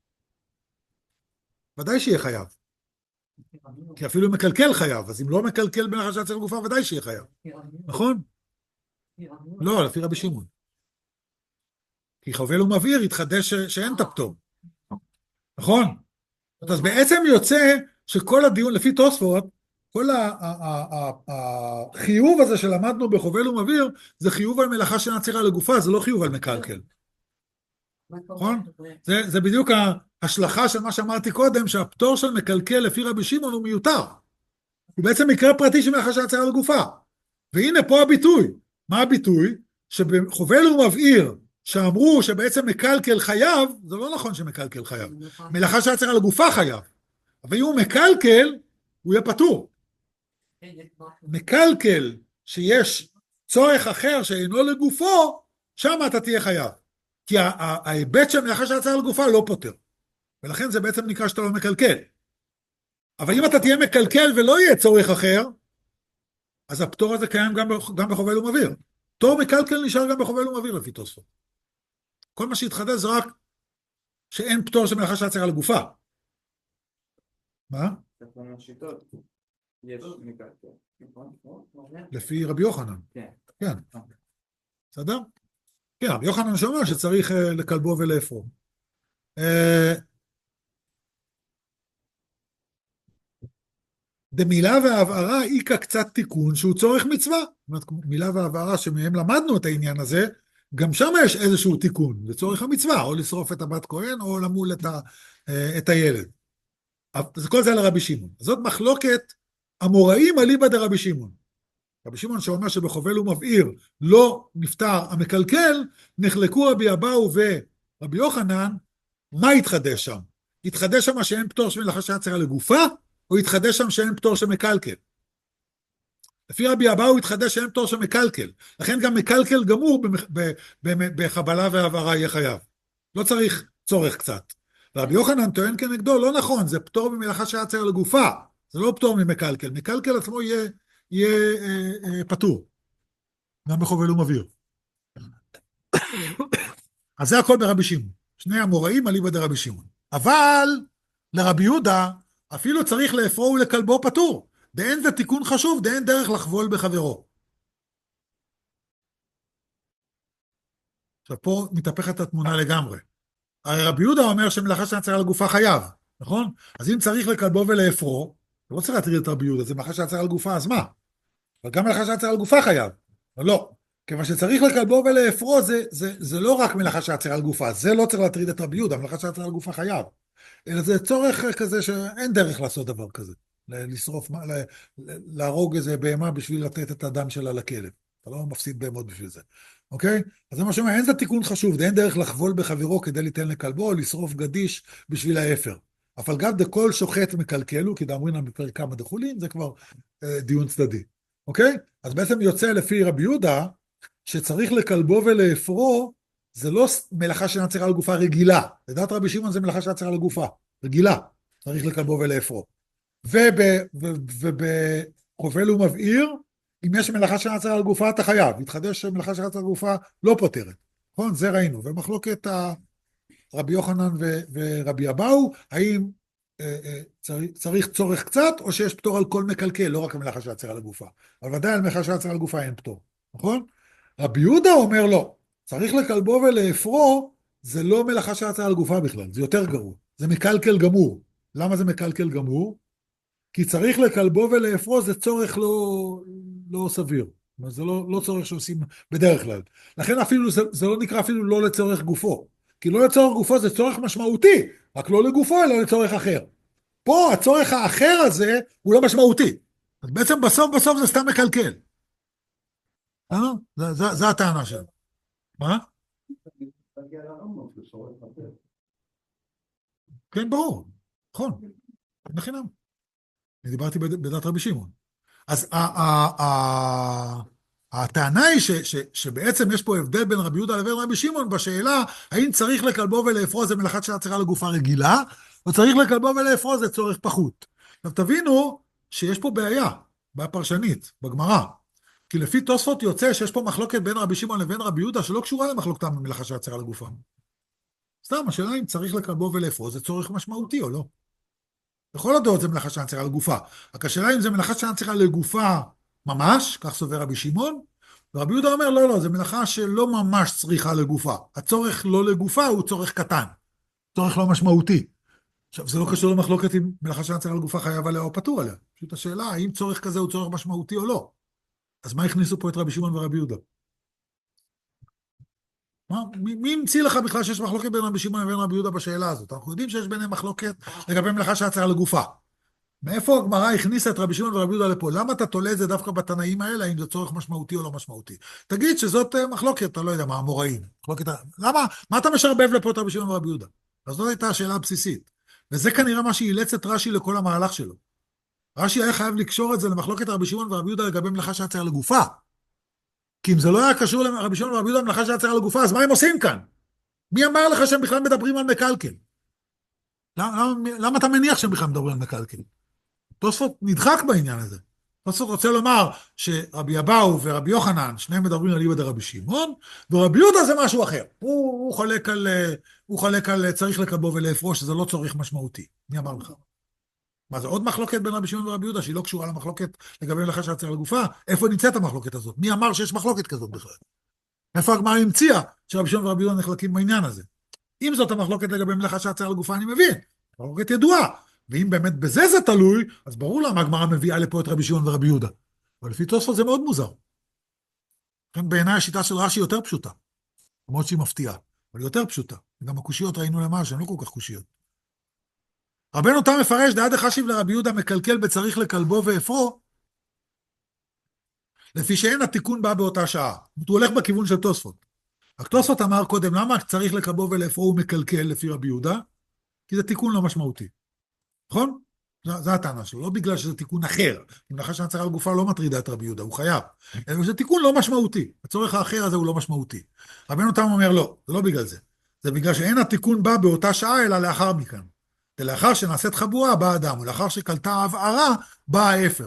A: ודאי שיהיה חייב. כי אפילו מקלקל חייב, אז אם לא מקלקל במלאכה שהצהרה לגופה, ודאי שיהיה חייב. נכון? לא, לפי רבי שמעון. כי חובל ומבעיר יתחדש שאין את הפטור. נכון? אז בעצם יוצא שכל הדיון, לפי תוספות, כל החיוב הזה שלמדנו בחובל ומבעיר, זה חיוב על מלאכה שאינה צריכה לגופה, זה לא חיוב על מקלקל. נכון? זה, זה בדיוק ההשלכה של מה שאמרתי קודם, שהפטור של מקלקל לפי רבי שמעון הוא מיותר. הוא בעצם מקרה פרטי של מלאכה שאינה צריכה לגופה. והנה פה הביטוי. מה הביטוי? שבחובל ומבעיר, שאמרו שבעצם מקלקל חייב, זה לא נכון שמקלקל חייב. מלאכה שאינה צריכה לגופה חייב. אבל אם הוא מקלקל, הוא יהיה פטור. מקלקל שיש צורך אחר שאינו לגופו, שם אתה תהיה חייב. כי ההיבט של מלאכה שאינה צריכה לגופה לא פותר. ולכן זה בעצם נקרא שאתה לא מקלקל. אבל אם אתה תהיה מקלקל ולא יהיה צורך אחר, אז הפטור הזה קיים גם, גם בחובל ומבעיר. פטור מקלקל נשאר גם בחובל ומבעיר לפי תוספות. כל מה שהתחדש זה רק שאין פטור של מלאכה שאינה צריכה לגופה. מה?
B: יש מקלקל, נכון?
A: לפי רבי יוחנן.
B: כן.
A: כן. בסדר? כן, רבי יוחנן שאומר שצריך לקלבו ולאפרו. דמילה והבהרה איקה קצת תיקון שהוא צורך מצווה. זאת אומרת, מילה והבהרה שמהם למדנו את העניין הזה, גם שם יש איזשהו תיקון, זה צורך המצווה, או לשרוף את הבת כהן, או למול את, ה, את הילד. אז כל זה לרבי שמעון. זאת מחלוקת המוראים אליבא דרבי שמעון. רבי שמעון שאומר שבחובל ומבעיר לא נפטר המקלקל, נחלקו רבי אבאו ורבי יוחנן, מה התחדש שם? התחדש שם שאין פטור של מלאכה שאינה צריכה לגופה, או התחדש שם שאין פטור של מקלקל? לפי רבי אבאו התחדש שאין פטור של מקלקל, לכן גם מקלקל גמור בחבלה והעברה יהיה חייב. לא צריך צורך קצת. רבי יוחנן טוען כנגדו, לא נכון, זה פטור ממלאכה שאינה צריכה לגופה, זה לא פטור ממקלקל, מקלקל עצמו יהיה, יהיה אה, אה, פטור, גם בחובל ומבעיר. אז זה הכל ברבי שמעון, שני המוראים אליבא דרבי שמעון. אבל לרבי יהודה אפילו צריך לאפרו ולכלבו פטור. דאין זה תיקון חשוב, דאין דרך לחבול בחברו. עכשיו פה מתהפכת התמונה לגמרי. הרי רבי יהודה אומר שמלאכה שנעצרה על גופה חייב, נכון? אז אם צריך לכלבו ולאפרו, זה לא צריך להטריד את רבי יהודה, זה מלאכה שנעצרה על גופה, אז מה? אבל גם מלאכה שנעצרה על גופה חייב. אבל לא. כיוון שצריך לכלבו ולאפרו, זה, זה, זה לא רק מלאכה שנעצרה על גופה, זה לא צריך להטריד את רבי יהודה, מלאכה שנעצרה על גופה חייב. אלא זה צורך כזה שאין דרך לעשות דבר כזה. לשרוף, להרוג איזה בהמה בשביל לתת את הדם שלה לכלב. אתה לא מפסיד בהמות בשביל זה. אוקיי? אז זה מה שאומר, אין זה תיקון חשוב, אין דרך לחבול בחברו כדי ליתן לכלבו, או לשרוף גדיש בשביל האפר. אבל גם דכל שוחט מקלקלו, כי דאמרינן בפרק כמה דחולין, זה כבר אה, דיון צדדי. אוקיי? אז בעצם יוצא לפי רבי יהודה, שצריך לכלבו ולאפרו, זה לא מלאכה שנעצרה על גופה רגילה. לדעת רבי שמעון זה מלאכה שנעצרה על גופה, רגילה. צריך לכלבו ולאפרו. ובחובל ומבעיר, אם יש מלאכה שנעצרה על גופה, אתה חייב. התחדש שמלאכה שנעצרה על גופה לא פותרת. נכון? זה ראינו. ומחלוקת רבי יוחנן ורבי אבאו, האם צריך צורך קצת, או שיש פטור על כל מקלקל, לא רק מלאכה שנעצרה על גופה. אבל ודאי על מלאכה שנעצרה על גופה אין פטור. נכון? רבי יהודה אומר לא. צריך לכלבו ולאפרו, זה לא מלאכה שנעצרה על גופה בכלל. זה יותר גרוע. זה מקלקל גמור. למה זה מקלקל גמור? כי צריך לכלבו ולאפרו, זה צורך לא, לא סביר. זה לא, לא צורך שעושים בדרך כלל. לכן אפילו, זה, זה לא נקרא אפילו לא לצורך גופו. כי לא לצורך גופו זה צורך משמעותי, רק לא לגופו, אלא לצורך אחר. פה הצורך האחר הזה הוא לא משמעותי. אז בעצם בסוף בסוף זה סתם מקלקל. אה? זה, זה, זה הטענה שלו. מה? כן, ברור. נכון. בחינם. אני דיברתי בדעת רבי שמעון. אז הטענה היא שבעצם יש פה הבדל בין רבי יהודה לבין רבי שמעון בשאלה האם צריך לכלבו ולאפרו זה מלאכה שנעצרה לגופה רגילה, או צריך לכלבו ולאפרו זה צורך פחות. עכשיו תבינו שיש פה בעיה, בעיה פרשנית, בגמרא. כי לפי תוספות יוצא שיש פה מחלוקת בין רבי שמעון לבין רבי יהודה שלא קשורה למחלוקתם במלאכה שנעצרה לגופה. סתם, השאלה אם צריך לכלבו ולאפרו זה צורך משמעותי או לא. בכל הדעות זה מלאכה שנעצרה לגופה. רק השאלה אם זה מלאכה שנעצרה לגופה ממש, כך סובר רבי שמעון, ורבי יהודה אומר לא, לא, זה מלאכה שלא ממש צריכה לגופה. הצורך לא לגופה הוא צורך קטן, צורך לא משמעותי. עכשיו, זה לא קשור למחלוקת אם מלאכה שנעצרה לגופה חייב עליה או פטור עליה. פשוט השאלה, האם צורך כזה הוא צורך משמעותי או לא. אז מה הכניסו פה את רבי שמעון ורבי יהודה? מה? מי, מי המציא לך בכלל שיש מחלוקת בין רבי שמעון לבין רבי יהודה בשאלה הזאת? אנחנו יודעים שיש ביניהם מחלוקת לגבי מלאכה שנעצרה לגופה. מאיפה הגמרא הכניסה את רבי שמעון ורבי יהודה לפה? למה אתה תולה את זה דווקא בתנאים האלה, אם זה צורך משמעותי או לא משמעותי? תגיד שזאת מחלוקת, אתה לא יודע מה, המוראים. מחלוקת... למה? מה אתה משרבב לפה את רבי שמעון ורבי יהודה? אז זאת הייתה השאלה הבסיסית. וזה כנראה מה שאילץ את רש"י לכל המהלך שלו. רש"י היה חייב לקשור את זה למחלוקת רבי שמעון ורבי יהודה לגבי מלאכה שנעצרה לגופה. כי אם זה לא היה קשור לרבי שמעון ורבי יהודה מלאכה שנעצרה לגופה, אז מה הם עושים כאן? מי אמר לך שהם בכלל מדברים על מקלקל? למה, למה, למה אתה מניח שהם בכלל מדברים על מקלקל? תוספות נדחק בעניין הזה. תוספות רוצה לומר שרבי אבאו ורבי יוחנן, שניהם מדברים על איבא דרבי שמעון, ורבי יהודה זה משהו אחר. הוא, הוא חולק על, הוא חולק על צריך לכלבו ולאפרו, שזה לא צורך משמעותי. מי אמר לך? מה זה עוד מחלוקת בין רבי שמעון ורבי יהודה, שהיא לא קשורה למחלוקת לגבי מלאכה שנעצרה לגופה? איפה נמצאת המחלוקת הזאת? מי אמר שיש מחלוקת כזאת בכלל? איפה הגמרא המציאה שרבי שמעון ורבי יהודה נחלקים בעניין הזה? אם זאת המחלוקת לגבי מלאכה שנעצרה לגופה, אני מבין. מחלוקת ידועה. ואם באמת בזה זה תלוי, אז ברור למה הגמרא מביאה לפה את רבי שמעון ורבי יהודה. אבל לפי תוספות זה מאוד מוזר. לכן בעיניי השיטה של רש"י יותר פשוטה. למרות שהיא מפתיעה, אבל יותר פשוטה. גם הקושיות ראינו למה שהן לא כל כך קושיות. רבנו תם מפרש דעה דחשיב לרבי יהודה מקלקל בצריך לכלבו ואפרו, לפי שאין התיקון בא באותה שעה. הוא הולך בכיוון של תוספות. רק תוספות אמר קודם, למה צריך לכלבו ולאפרו הוא מקלקל לפי רבי יהודה? כי זה תיקון לא משמעותי. נכון? זו הטענה שלו, לא בגלל שזה תיקון אחר. אם מלאכה שנעצרה לגופה לא מטרידה את רבי יהודה, הוא חייב. אלא זה תיקון לא משמעותי. הצורך האחר הזה הוא לא משמעותי. רבנו תם אומר לא, זה לא בגלל זה. זה בגלל שאין התיקון בא באותה שעה, אלא לאחר מכאן. ולאחר שנעשית חבורה בא אדם, ולאחר שקלטה הבערה בא האפר.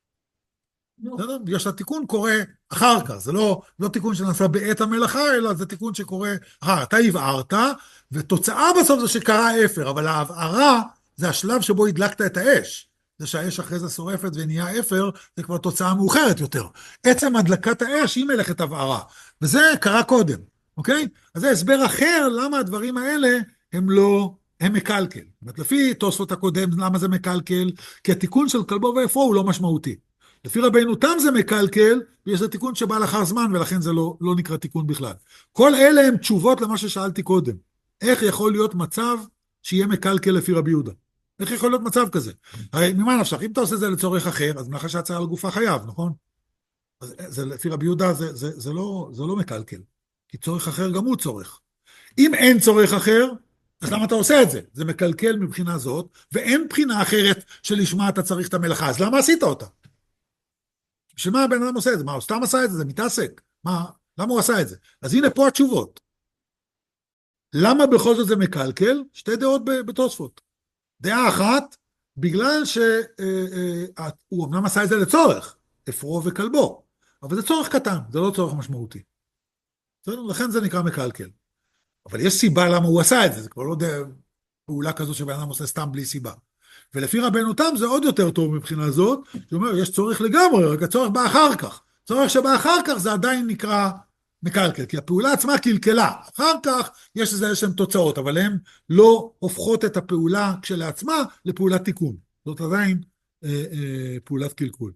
A: בגלל שהתיקון קורה אחר כך, זה לא, לא תיקון שנעשה בעת המלאכה, אלא זה תיקון שקורה אחר. אתה הבערת, ותוצאה בסוף זה שקרה האפר, אבל ההבערה זה השלב שבו הדלקת את האש. זה שהאש אחרי זה שורפת ונהיה אפר, זה כבר תוצאה מאוחרת יותר. עצם הדלקת האש היא מלאכת הבערה, וזה קרה קודם, אוקיי? אז זה הסבר אחר למה הדברים האלה הם לא, הם מקלקל. זאת אומרת, לפי תוספות הקודם, למה זה מקלקל? כי התיקון של כלבו ואפרו הוא לא משמעותי. לפי רבינו תם זה מקלקל, ויש זה תיקון שבא לאחר זמן, ולכן זה לא, לא נקרא תיקון בכלל. כל אלה הם תשובות למה ששאלתי קודם. איך יכול להיות מצב שיהיה מקלקל לפי רבי יהודה? איך יכול להיות מצב כזה? הרי ממה נפשך? אם אתה עושה זה לצורך אחר, אז מלאכה שהצעה על גופה חייב, נכון? אז זה, לפי רבי יהודה זה, זה, זה, לא, זה לא מקלקל, כי צורך אחר גם הוא צורך. אם אין צורך אחר, אז למה אתה עושה את זה? זה מקלקל מבחינה זאת, ואין בחינה אחרת שלשמה אתה צריך את המלאכה, אז למה עשית אותה? בשביל מה הבן אדם עושה את זה? מה, הוא סתם עשה את זה? זה מתעסק. מה, למה הוא עשה את זה? אז הנה פה התשובות. למה בכל זאת זה מקלקל? שתי דעות בתוספות. דעה אחת, בגלל שהוא אמנם עשה את זה לצורך, אפרו וכלבו, אבל זה צורך קטן, זה לא צורך משמעותי. לכן זה נקרא מקלקל. אבל יש סיבה למה הוא עשה את זה, זה כבר לא פעולה כזו שבן אדם עושה סתם בלי סיבה. ולפי רבנו תם זה עוד יותר טוב מבחינה זאת, שאומר, יש צורך לגמרי, רק הצורך בא אחר כך. צורך שבא אחר כך זה עדיין נקרא מקלקל, כי הפעולה עצמה קלקלה. אחר כך יש לזה איזשהם תוצאות, אבל הן לא הופכות את הפעולה כשלעצמה לפעולת תיקון. זאת עדיין אה, אה, פעולת קלקול.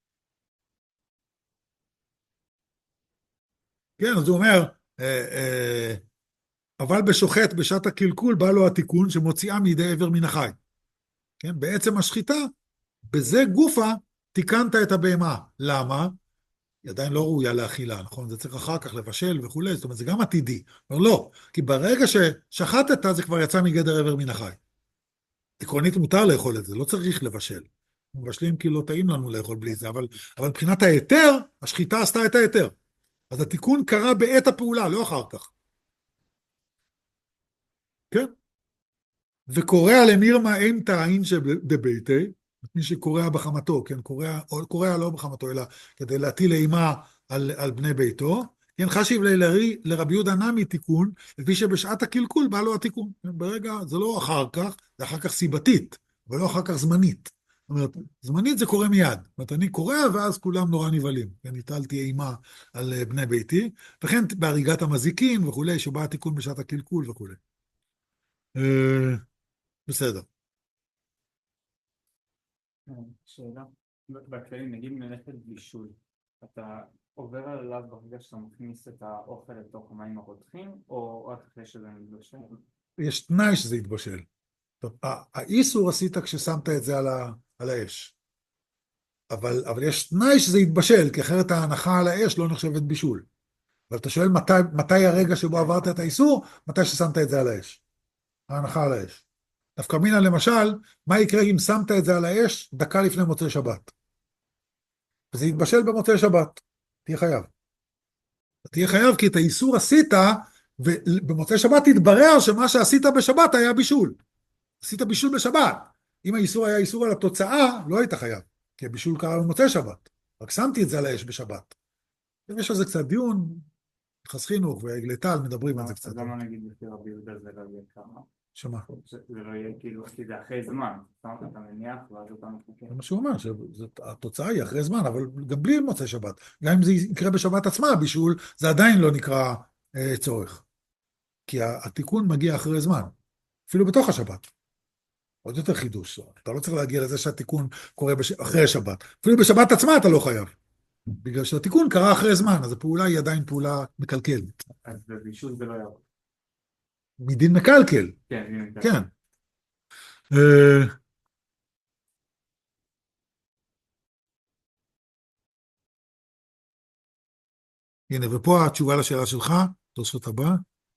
A: כן, אז הוא אומר, אה, אה, אבל בשוחט, בשעת הקלקול, בא לו התיקון שמוציאה מידי עבר מן החי. כן, בעצם השחיטה, בזה גופה תיקנת את הבהמה. למה? היא עדיין לא ראויה לאכילה, נכון? זה צריך אחר כך לבשל וכו', זאת אומרת, זה גם עתידי. אבל לא, כי ברגע ששחטת, זה כבר יצא מגדר עבר מן החי. עקרונית מותר לאכול את זה, לא צריך לבשל. מבשלים כי לא טעים לנו לאכול בלי זה, אבל, אבל מבחינת ההיתר, השחיטה עשתה את ההיתר. אז התיקון קרה בעת הפעולה, לא אחר כך. כן? וקורא למרמה אין תאין שבביתי, מי שקורא בחמתו, כן, קורא, או קורא לא בחמתו, אלא כדי להטיל אימה על, על בני ביתו, כן, חשיב לרי, לרבי יהודה נמי תיקון, לפי שבשעת הקלקול בא לו התיקון. ברגע, זה לא אחר כך, זה אחר כך סיבתית, אבל לא אחר כך זמנית. זאת אומרת, זמנית זה קורה מיד. זאת אומרת, אני קורא ואז כולם נורא נבלים. כן, הטלתי אימה על בני ביתי, וכן בהריגת המזיקים וכולי, שבא התיקון בשעת הקלקול וכולי. בסדר.
B: שאלה, בכללי, נגיד מלאכת בישול, אתה עובר עליו ברגע שאתה מכניס את האוכל לתוך המים הרותחים, או רק אחרי שזה מתבשל?
A: יש תנאי שזה יתבשל. האיסור עשית כששמת את זה על, ה, על האש. אבל, אבל יש תנאי שזה יתבשל, כי אחרת ההנחה על האש לא נחשבת בישול. אבל אתה שואל מתי, מתי הרגע שבו עברת את האיסור, מתי ששמת את זה על האש. ההנחה על האש. דווקא מינה למשל, מה יקרה אם שמת את זה על האש דקה לפני מוצאי שבת? וזה יתבשל במוצאי שבת. תהיה חייב. תהיה חייב כי את האיסור עשית, ובמוצאי שבת תתברר שמה שעשית בשבת היה בישול. עשית בישול בשבת. אם האיסור היה איסור על התוצאה, לא היית חייב. כי הבישול קרה במוצאי שבת. רק שמתי את זה על האש בשבת. יש על זה קצת דיון, חס חינוך והגלטל מדברים על זה קצת.
B: אז למה נגיד לפי רבי יהודה זה לא יהיה כמה?
A: שמה?
B: זה לא יהיה כאילו, כי זה אחרי זמן, אתה מניח ואז אתה מחכה.
A: זה מה שהוא אומר, שהתוצאה היא אחרי זמן, אבל גם בלי מוצאי שבת. גם אם זה יקרה בשבת עצמה, בישול, זה עדיין לא נקרא אה, צורך. כי התיקון מגיע אחרי זמן, אפילו בתוך השבת. עוד יותר חידוש. אתה לא צריך להגיע לזה שהתיקון קורה בש... אחרי השבת. אפילו בשבת עצמה אתה לא חייב. בגלל שהתיקון קרה אחרי זמן, אז הפעולה היא עדיין פעולה מקלקלת.
B: אז בבישול זה לא יעבור.
A: מדין מקלקל.
B: כן, מדין מקלקל.
A: כן. אה... הנה, ופה התשובה לשאלה שלך, תוספות הבא.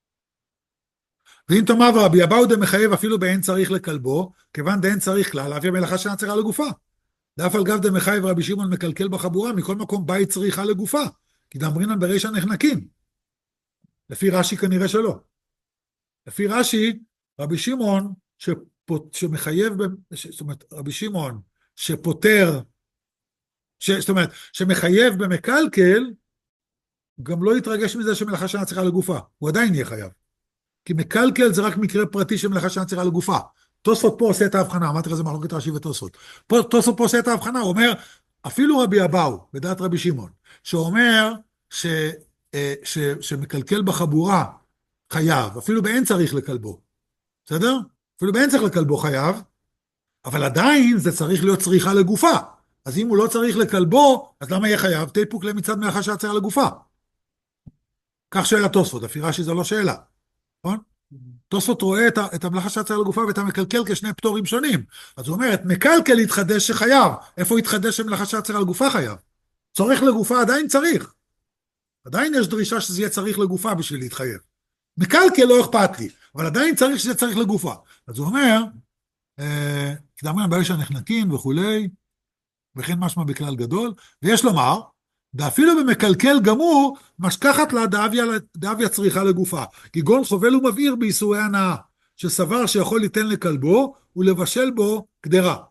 A: ואם תאמר רבי אבאו דמחייב אפילו באין צריך לכלבו, כיוון דאין צריך כלל, להביא המלאכה שאינה צריכה לגופה. דאף על גב דמחייב רבי שמעון מקלקל בחבורה, מכל מקום בית צריכה לגופה, כי דאמרינן ברישא נחנקים. לפי רש"י כנראה שלא. לפי רש"י, רבי שמעון שפות, שמחייב, זאת אומרת, רבי שמעון שפותר, ש, זאת אומרת, שמחייב במקלקל, גם לא יתרגש מזה שמלאכה שאינה צריכה לגופה. הוא עדיין יהיה חייב. כי מקלקל זה רק מקרה פרטי שמלאכה שאינה צריכה לגופה. תוספות פה עושה את ההבחנה, אמרתי לך זה מחלוקת רש"י ותוספות. פה, תוספות פה עושה את ההבחנה, הוא אומר, אפילו רבי אבאו, בדעת רבי שמעון, שאומר ש, אה, ש, שמקלקל בחבורה חייב, אפילו באין צריך לקלבו, בסדר? אפילו באין צריך לקלבו חייב, אבל עדיין זה צריך להיות צריכה לגופה. אז אם הוא לא צריך לקלבו, אז למה יהיה חייב? תיפוק למצד מלאכה שעצר לגופה. כך שואל התוספות, לפי רש"י זו לא שאלה, נכון? תוספות רואה את, את המלאכה שעצר לגופה ואת המקלקל כשני פטורים שונים. אז הוא אומר, את מקלקל יתחדש שחייב. איפה יתחדש שמלאכה שעצר לגופה חייב? צורך לגופה עדיין צריך. עדיין יש דרישה שזה יהיה צריך לגופה בשביל להתחייב. מקלקל לא אכפת לי, אבל עדיין צריך שזה צריך לגופה. אז הוא אומר, אה, כדאמרין באיש הנחנקים וכולי, וכן משמע בכלל גדול, ויש לומר, ואפילו במקלקל גמור, משכחת לה דאביה צריכה לגופה. כגון חובל ומבעיר באיסורי הנאה, שסבר שיכול ליתן לכלבו, ולבשל בו קדרה.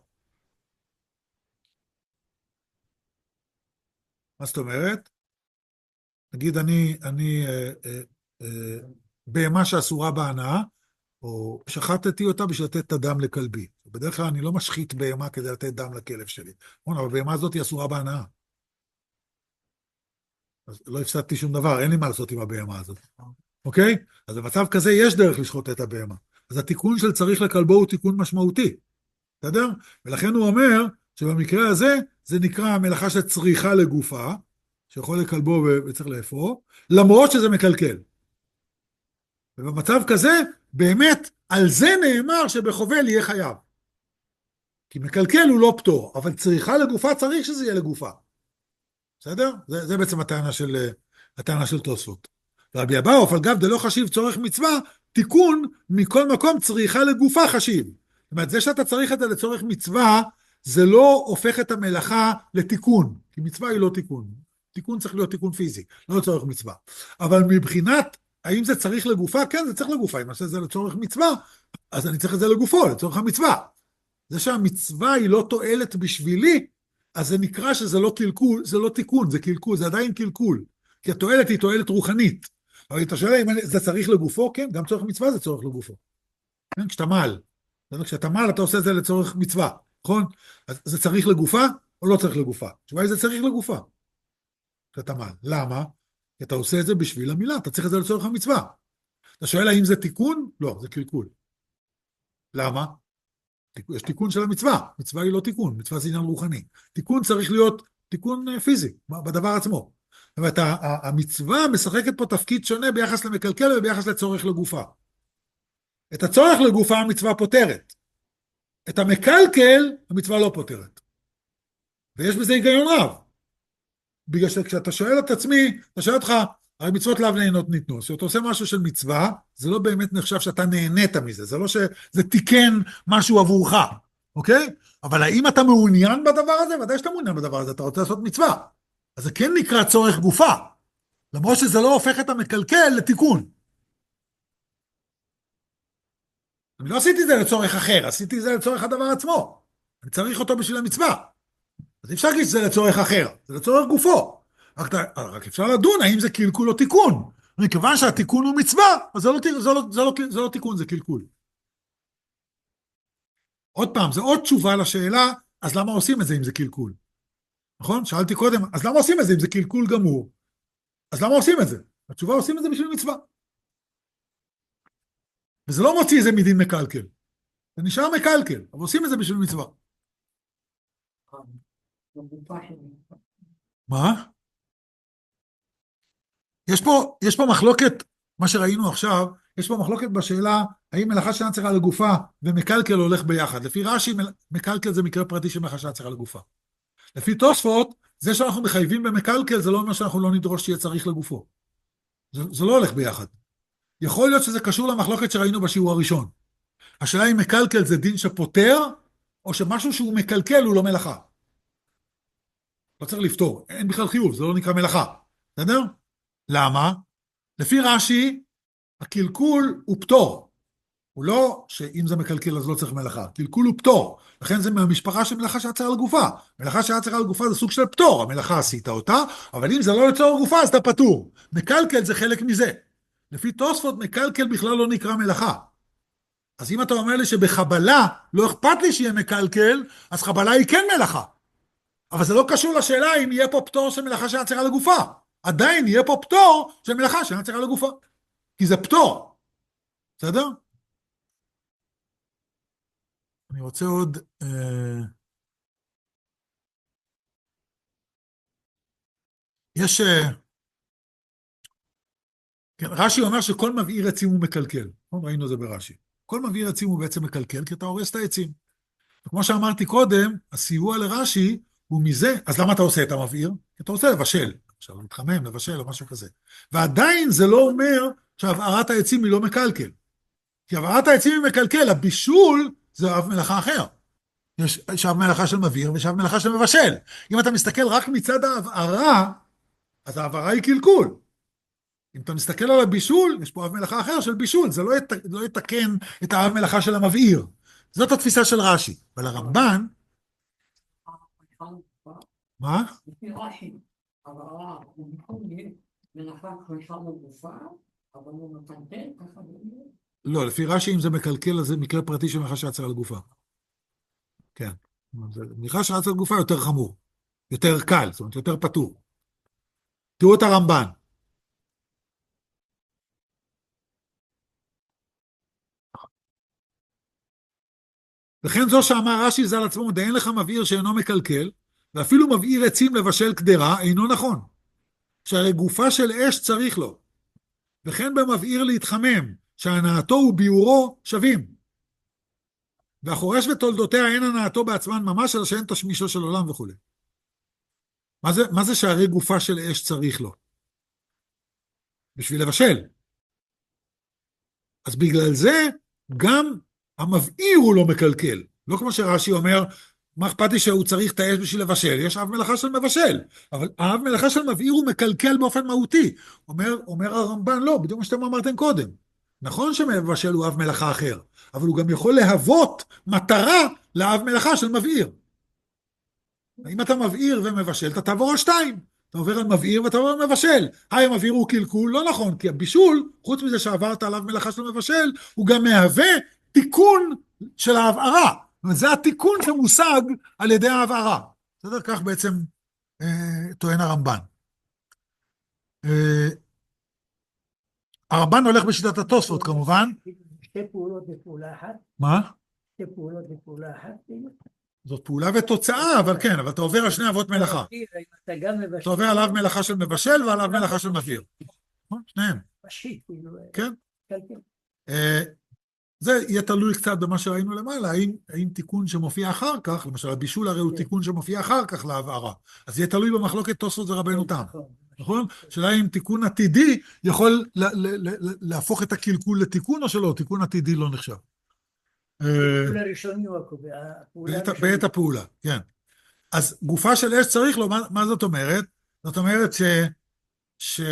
A: מה זאת אומרת? נגיד אני, אני אה, אה, אה, בהמה שאסורה בהנאה, או שחטתי אותה בשביל לתת את הדם לכלבי. בדרך כלל אני לא משחית בהמה כדי לתת דם לכלב שלי. אבל בהמה הזאת היא אסורה בהנאה. אז לא הפסדתי שום דבר, אין לי מה לעשות עם הבהמה הזאת. אוקיי? אז במצב כזה יש דרך לשחוט את הבהמה. אז התיקון של צריך לכלבו הוא תיקון משמעותי. בסדר? ולכן הוא אומר שבמקרה הזה זה נקרא מלאכה שצריכה לגופה, שיכול לכלבו וצריך לאפרו, למרות שזה מקלקל. ובמצב כזה, באמת, על זה נאמר שבחובל יהיה חייב. כי מקלקל הוא לא פטור, אבל צריכה לגופה צריך שזה יהיה לגופה. בסדר? זה, זה בעצם הטענה של, הטענה של תוספות. רבי אבאו, אבל גב דלא חשיב צורך מצווה, תיקון מכל מקום צריכה לגופה חשיב. זאת אומרת, זה שאתה צריך את זה לצורך מצווה, זה לא הופך את המלאכה לתיקון, כי מצווה היא לא תיקון. תיקון צריך להיות תיקון פיזי, לא לצורך מצווה. אבל מבחינת, האם זה צריך לגופה? כן, זה צריך לגופה. אם אני עושה את זה לצורך מצווה, אז אני צריך את זה לגופו, לצורך המצווה. זה שהמצווה היא לא תועלת בשבילי, אז זה נקרא שזה לא קלקול, זה לא תיקון, זה קלקול, זה עדיין קלקול. כי התועלת היא תועלת רוחנית. אבל אתה שואל אם זה צריך לגופו, כן, גם צורך מצווה זה צורך לגופו. כן, כשאתה מעל. כשאתה מעל אתה עושה את זה לצורך מצווה, נכון? אז זה צריך לגופה או לא צריך לגופה? תשובה היא זה צריך לגופה. כשאתה מעל. למה? כי אתה עושה את זה בשביל המילה, אתה צריך את זה לצורך המצווה. אתה שואל האם זה תיקון? לא, זה קלקול. למה? יש תיקון של המצווה, מצווה היא לא תיקון, מצווה זה עניין רוחני. תיקון צריך להיות תיקון פיזי, בדבר עצמו. זאת אומרת, המצווה משחקת פה תפקיד שונה ביחס למקלקל וביחס לצורך לגופה. את הצורך לגופה המצווה פותרת. את המקלקל המצווה לא פותרת. ויש בזה היגיון רב. בגלל שכשאתה שואל את עצמי, אתה שואל אותך, הרי מצוות לאו נהנות ניתנו, שאתה עושה משהו של מצווה, זה לא באמת נחשב שאתה נהנית מזה, זה לא שזה תיקן משהו עבורך, אוקיי? אבל האם אתה מעוניין בדבר הזה? ודאי שאתה מעוניין בדבר הזה, אתה רוצה לעשות מצווה. אז זה כן נקרא צורך גופה, למרות שזה לא הופך את המקלקל לתיקון. אני לא עשיתי את זה לצורך אחר, עשיתי את זה לצורך הדבר עצמו. אני צריך אותו בשביל המצווה. אז אפשר להגיד שזה לצורך אחר, זה לצורך גופו. רק, רק אפשר לדון האם זה קלקול או תיקון. מכיוון שהתיקון הוא מצווה, אז זה לא, זה לא, זה לא, זה לא תיקון, זה קלקול. עוד פעם, זה עוד תשובה לשאלה, אז למה עושים את זה אם זה קלקול? נכון? שאלתי קודם, אז למה עושים את זה אם זה קלקול גמור? אז למה עושים את זה? התשובה עושים את זה בשביל מצווה. וזה לא מוציא איזה מדין מקלקל. זה נשאר מקלקל, אבל עושים את זה בשביל מצווה. מה? יש פה, יש פה מחלוקת, מה שראינו עכשיו, יש פה מחלוקת בשאלה, האם מלאכה שאינה צריכה לגופה ומקלקל הולך ביחד. לפי רש"י, מקלקל זה מקרה פרטי של מלאכה שאינה צריכה לגופה. לפי תוספות, זה שאנחנו מחייבים במקלקל, זה לא אומר שאנחנו לא נדרוש שיהיה צריך לגופו. זה, זה לא הולך ביחד. יכול להיות שזה קשור למחלוקת שראינו בשיעור הראשון. השאלה אם מקלקל זה דין שפותר, או שמשהו שהוא מקלקל הוא לא מלאכה. לא צריך לפתור, אין בכלל חיוב, זה לא נקרא מלאכה. בסדר? למה? לפי רש"י, הקלקול הוא פטור. הוא לא שאם זה מקלקל אז לא צריך מלאכה. קלקול הוא פטור. לכן זה מהמשפחה של מלאכה שעצרה על גופה. מלאכה שעצרה על גופה זה סוג של פטור. המלאכה עשית אותה, אבל אם זה לא לצור גופה אז אתה פטור. מקלקל זה חלק מזה. לפי תוספות מקלקל בכלל לא נקרא מלאכה. אז אם אתה אומר לי שבחבלה לא אכפת לי שיהיה מקלקל, אז חבלה היא כן מלאכה. אבל זה לא קשור לשאלה אם יהיה פה פטור של מלאכה שאינה צריכה לגופה. עדיין יהיה פה פטור של מלאכה שאינה צריכה לגופה. כי זה פטור. בסדר? אני רוצה עוד... אה... יש... אה... כן, רש"י אומר שכל מבעיר עצים הוא מקלקל. ראינו זה ברש"י. כל מבעיר עצים הוא בעצם מקלקל, כי אתה הורס את העצים. וכמו שאמרתי קודם, הסיוע לרש"י הוא מזה, אז למה אתה עושה את המבעיר? כי אתה רוצה לבשל, עכשיו להתחמם, לבשל או משהו כזה. ועדיין זה לא אומר שהבערת העצים היא לא מקלקל. כי הבערת העצים היא מקלקל, הבישול זה אב מלאכה אחר. יש אב מלאכה של מבעיר ויש אב מלאכה של מבשל. אם אתה מסתכל רק מצד ההבערה, אז ההבערה היא קלקול. אם אתה מסתכל על הבישול, יש פה אב מלאכה אחר של בישול, זה לא, ית, לא יתקן את האב מלאכה של המבעיר. זאת התפיסה של רש"י. אבל הרמב"ן... מה?
C: לפי רש"י, הבערה הוא במקום מלאכה חרישה לגופה, אבל הוא מקלקל ככה באמת.
A: לא, לפי רש"י אם זה מקלקל, אז זה מקרה פרטי של מלאכה שעצר על גופה. כן. מלאכה שעצר על גופה יותר חמור, יותר קל, זאת אומרת יותר פתור. תראו את הרמב"ן. וכן זו שאמר רש"י ז"ל עצמו, דאין לך מבעיר שאינו מקלקל, ואפילו מבעיר עצים לבשל קדרה, אינו נכון. שהרי גופה של אש צריך לו. וכן במבעיר להתחמם, שהנאתו וביורו שווים. והחורש ותולדותיה אין הנאתו בעצמן ממש, אלא שאין תשמישו של עולם וכו'. מה זה, מה זה שהרי גופה של אש צריך לו? בשביל לבשל. אז בגלל זה גם המבעיר הוא לא מקלקל. לא כמו שרש"י אומר, מה אכפת לי שהוא צריך את האש בשביל לבשל? יש אב מלאכה של מבשל, אבל האב מלאכה של מבעיר הוא מקלקל באופן מהותי. אומר, אומר הרמב"ן, לא, בדיוק מה שאתם אמרתם קודם. נכון שמבשל הוא אב מלאכה אחר, אבל הוא גם יכול להוות מטרה לאב מלאכה של מבעיר. אם אתה מבעיר ומבשל, אתה תעבור על שתיים. אתה עובר על מבעיר ואתה עובר על מבשל. היי, המבעיר הוא קלקול, לא נכון, כי הבישול, חוץ מזה שעברת עליו מלאכה של מבשל, הוא גם מהווה תיקון של ההבערה. וזה התיקון שמושג על ידי ההבערה. בסדר? כך בעצם אה, טוען הרמב"ן. אה, הרמב"ן הולך בשיטת התוספות כמובן.
C: שתי פעולות בפעולה אחת?
A: מה?
C: שתי פעולות בפעולה אחת?
A: זאת פעולה ותוצאה, אבל כן, אבל אתה עובר על שני אבות מלאכה.
C: אתה גם מבשל.
A: אתה עובר עליו מלאכה של מבשל ועליו מלאכה של מבעיר. שניהם.
C: משית,
A: כן.
C: קלקל.
A: אה, זה יהיה תלוי קצת במה שראינו למעלה, האם, האם תיקון שמופיע אחר כך, למשל הבישול הרי הוא תיקון שמופיע אחר כך להבערה, אז יהיה תלוי במחלוקת תוספות ורבנו תם, נכון? שאלה אם תיקון עתידי יכול להפוך את הקלקול לתיקון או שלא, תיקון עתידי לא נחשב.
C: הפעולה הראשוני הוא הקובע.
A: בעת הפעולה, כן. אז גופה של אש צריך לו, מה, מה זאת אומרת? זאת אומרת ש... ש...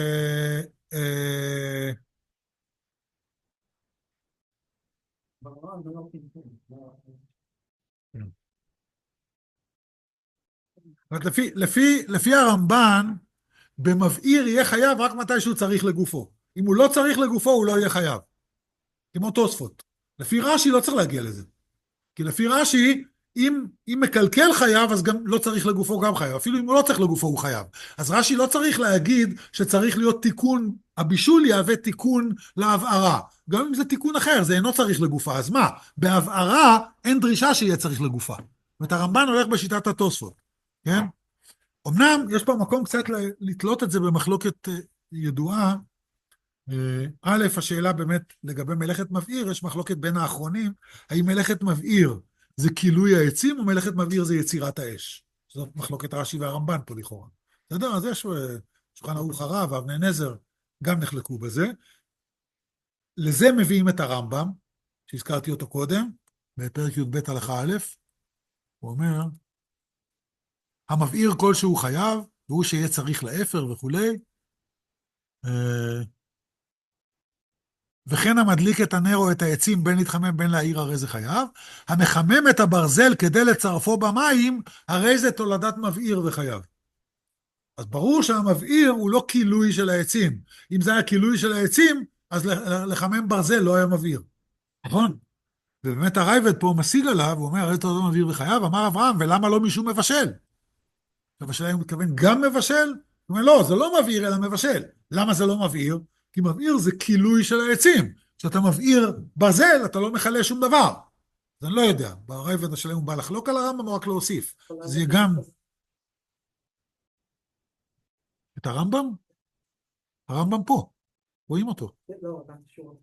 A: לפי, לפי, לפי הרמב"ן, במבעיר יהיה חייב רק מתי שהוא צריך לגופו. אם הוא לא צריך לגופו, הוא לא יהיה חייב. כמו תוספות. לפי רש"י לא צריך להגיע לזה. כי לפי רש"י, אם, אם מקלקל חייב, אז גם לא צריך לגופו גם חייב. אפילו אם הוא לא צריך לגופו, הוא חייב. אז רש"י לא צריך להגיד שצריך להיות תיקון, הבישול יהווה תיקון להבערה. גם אם זה תיקון אחר, זה אינו צריך לגופה. אז מה? בהבערה אין דרישה שיהיה צריך לגופה. ואת הרמב"ן הולך בשיטת התוספות. כן? אמנם יש פה מקום קצת לתלות את זה במחלוקת ידועה. א', השאלה באמת לגבי מלאכת מבעיר, יש מחלוקת בין האחרונים, האם מלאכת מבעיר זה כילוי העצים, או מלאכת מבעיר זה יצירת האש. זאת מחלוקת רש"י והרמב"ן פה לכאורה. בסדר? אז יש שולחן ערוך הרב ואבני נזר, גם נחלקו בזה. לזה מביאים את הרמב"ם, שהזכרתי אותו קודם, בפרק י"ב הלכה א', הוא אומר, המבעיר כלשהו חייב, והוא שיהיה צריך לאפר וכולי, וכן המדליק את הנר או את העצים בין להתחמם בין להעיר, הרי זה חייב. המחמם את הברזל כדי לצרפו במים, הרי זה תולדת מבעיר וחייב. אז ברור שהמבעיר הוא לא כילוי של העצים. אם זה היה כילוי של העצים, אז לחמם ברזל לא היה מבעיר. נכון? ובאמת הרייבד פה משיג עליו, הוא אומר, הרי אתה לא מבעיר בחייו, אמר אברהם, ולמה לא מישהו מבשל? עכשיו השאלה הוא מתכוון גם מבשל? הוא אומר, לא, זה לא מבעיר, אלא מבשל. למה זה לא מבעיר? כי מבעיר זה כילוי של העצים. כשאתה מבעיר ברזל, אתה לא מכלה שום דבר. אז אני לא יודע, ברייבד השאלה הוא בא לחלוק על הרמב"ם או רק להוסיף. זה יהיה גם... את הרמב"ם? הרמב"ם פה, רואים אותו.
F: לא, אתה קשור.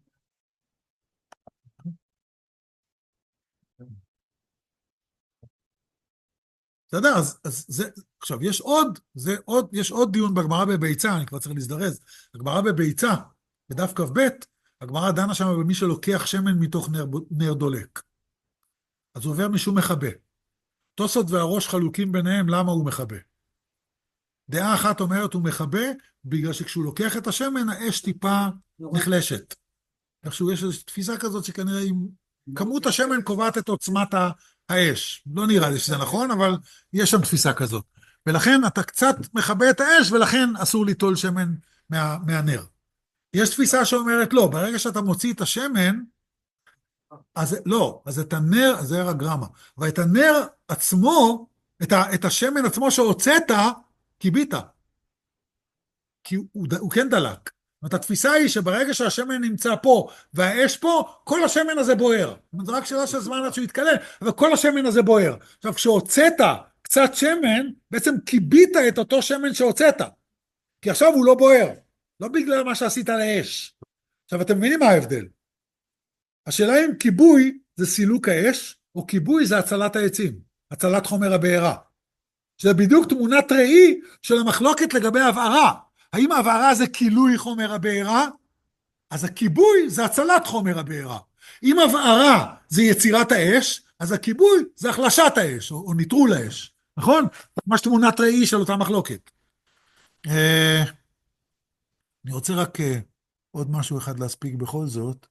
A: בסדר, אז, אז זה, עכשיו, יש עוד, זה עוד, יש עוד דיון בגמרא בביצה, אני כבר צריך להזדרז. הגמרא בביצה, בדף כ"ב, הגמרא דנה שם במי שלוקח שמן מתוך נר, נר דולק. אז הוא עובר משום מכבה. תוספות והראש חלוקים ביניהם, למה הוא מכבה? דעה אחת אומרת הוא מכבה, בגלל שכשהוא לוקח את השמן, האש טיפה נחלשת. איכשהו יש איזו תפיסה כזאת שכנראה עם כמות השמן קובעת את עוצמת האש. לא נראה לי שזה נכון, אבל יש שם תפיסה כזאת. ולכן אתה קצת מכבה את האש, ולכן אסור ליטול שמן מה, מהנר. יש תפיסה שאומרת לא, ברגע שאתה מוציא את השמן, אז לא, אז את הנר, זה היה הגרמה, אבל את הנר עצמו, את, ה, את השמן עצמו שהוצאת, קיבית. כי הוא, הוא, הוא כן דלק. זאת אומרת, התפיסה היא שברגע שהשמן נמצא פה, והאש פה, כל השמן הזה בוער. זאת רק שאלה של זמן עד שהוא יתקלל, אבל כל השמן הזה בוער. עכשיו, כשהוצאת קצת שמן, בעצם קיבית את אותו שמן שהוצאת. כי עכשיו הוא לא בוער. לא בגלל מה שעשית לאש. עכשיו, אתם מבינים מה ההבדל? השאלה אם כיבוי זה סילוק האש, או כיבוי זה הצלת העצים, הצלת חומר הבעירה. שזה בדיוק תמונת ראי של המחלוקת לגבי הבערה. האם ההבערה זה כילוי חומר הבעירה? אז הכיבוי זה הצלת חומר הבעירה. אם הבערה זה יצירת האש, אז הכיבוי זה החלשת האש, או, או ניטרול האש. נכון? ממש תמונת ראי של אותה מחלוקת. אה, אני רוצה רק אה, עוד משהו אחד להספיק בכל זאת.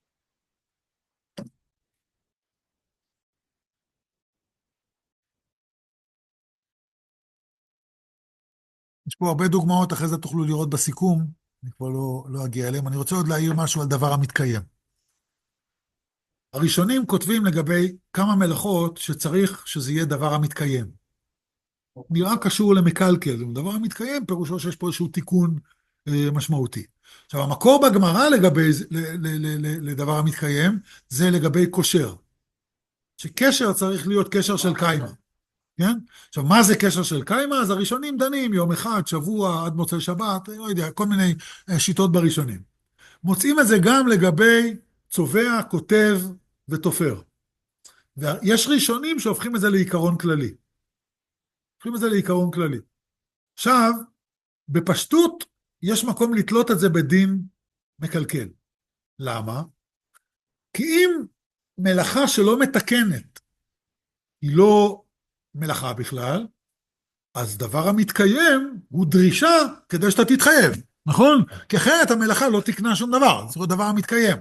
A: יש פה הרבה דוגמאות, אחרי זה תוכלו לראות בסיכום, אני כבר לא, לא אגיע אליהם. אני רוצה עוד להעיר משהו על דבר המתקיים. הראשונים כותבים לגבי כמה מלאכות שצריך שזה יהיה דבר המתקיים. נראה קשור למקלקל, דבר המתקיים פירושו שיש פה איזשהו תיקון אה, משמעותי. עכשיו, המקור בגמרא לגבי, ל, ל, ל, ל, לדבר המתקיים, זה לגבי קושר. שקשר צריך להיות קשר של קיימה. כן? עכשיו, מה זה קשר של קיימה? אז הראשונים דנים יום אחד, שבוע, עד מוצאי שבת, לא יודע, כל מיני שיטות בראשונים. מוצאים את זה גם לגבי צובע, כותב ותופר. ויש ראשונים שהופכים את זה לעיקרון כללי. הופכים את זה לעיקרון כללי. עכשיו, בפשטות, יש מקום לתלות את זה בדין מקלקל. למה? כי אם מלאכה שלא מתקנת, היא לא מלאכה בכלל, אז דבר המתקיים הוא דרישה כדי שאתה תתחייב, נכון? כי אחרת המלאכה לא תקנה שום דבר, זה דבר המתקיים.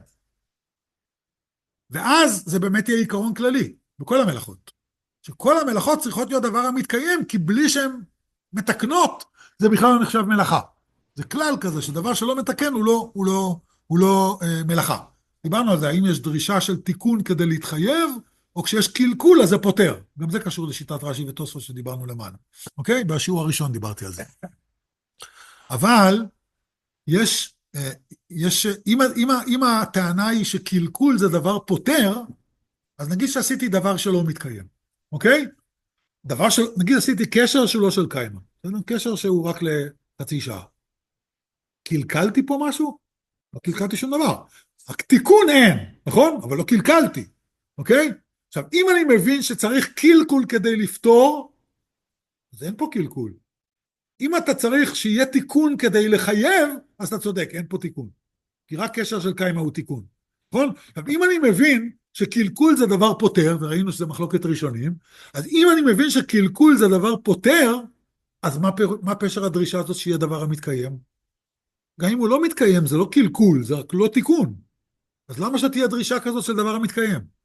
A: ואז זה באמת יהיה עיקרון כללי, בכל המלאכות. שכל המלאכות צריכות להיות דבר המתקיים, כי בלי שהן מתקנות, זה בכלל לא נחשב מלאכה. זה כלל כזה, שדבר שלא מתקן הוא לא, הוא לא, הוא לא אה, מלאכה. דיברנו על זה, האם יש דרישה של תיקון כדי להתחייב, או כשיש קלקול, אז זה פותר. גם זה קשור לשיטת רש"י ותוספות שדיברנו למעלה. אוקיי? בשיעור הראשון דיברתי על זה. אבל, יש, יש, אם, אם, אם הטענה היא שקלקול זה דבר פותר, אז נגיד שעשיתי דבר שלא מתקיים. אוקיי? דבר של, נגיד עשיתי קשר שהוא לא של קיימה. קשר שהוא רק לחצי שעה. קלקלתי פה משהו? לא קלקלתי שום דבר. רק תיקון אין, נכון? אבל לא קלקלתי. אוקיי? עכשיו, אם אני מבין שצריך קלקול כדי לפתור, אז אין פה קלקול. אם אתה צריך שיהיה תיקון כדי לחייב, אז אתה צודק, אין פה תיקון. כי רק קשר של קיימה הוא תיקון. נכון? עכשיו, אם אני מבין שקלקול זה דבר פותר, וראינו שזה מחלוקת ראשונים, אז אם אני מבין שקלקול זה דבר פותר, אז מה, מה פשר הדרישה הזאת שיהיה דבר המתקיים? גם אם הוא לא מתקיים, זה לא קלקול, זה רק לא תיקון. אז למה שתהיה דרישה כזאת של דבר המתקיים?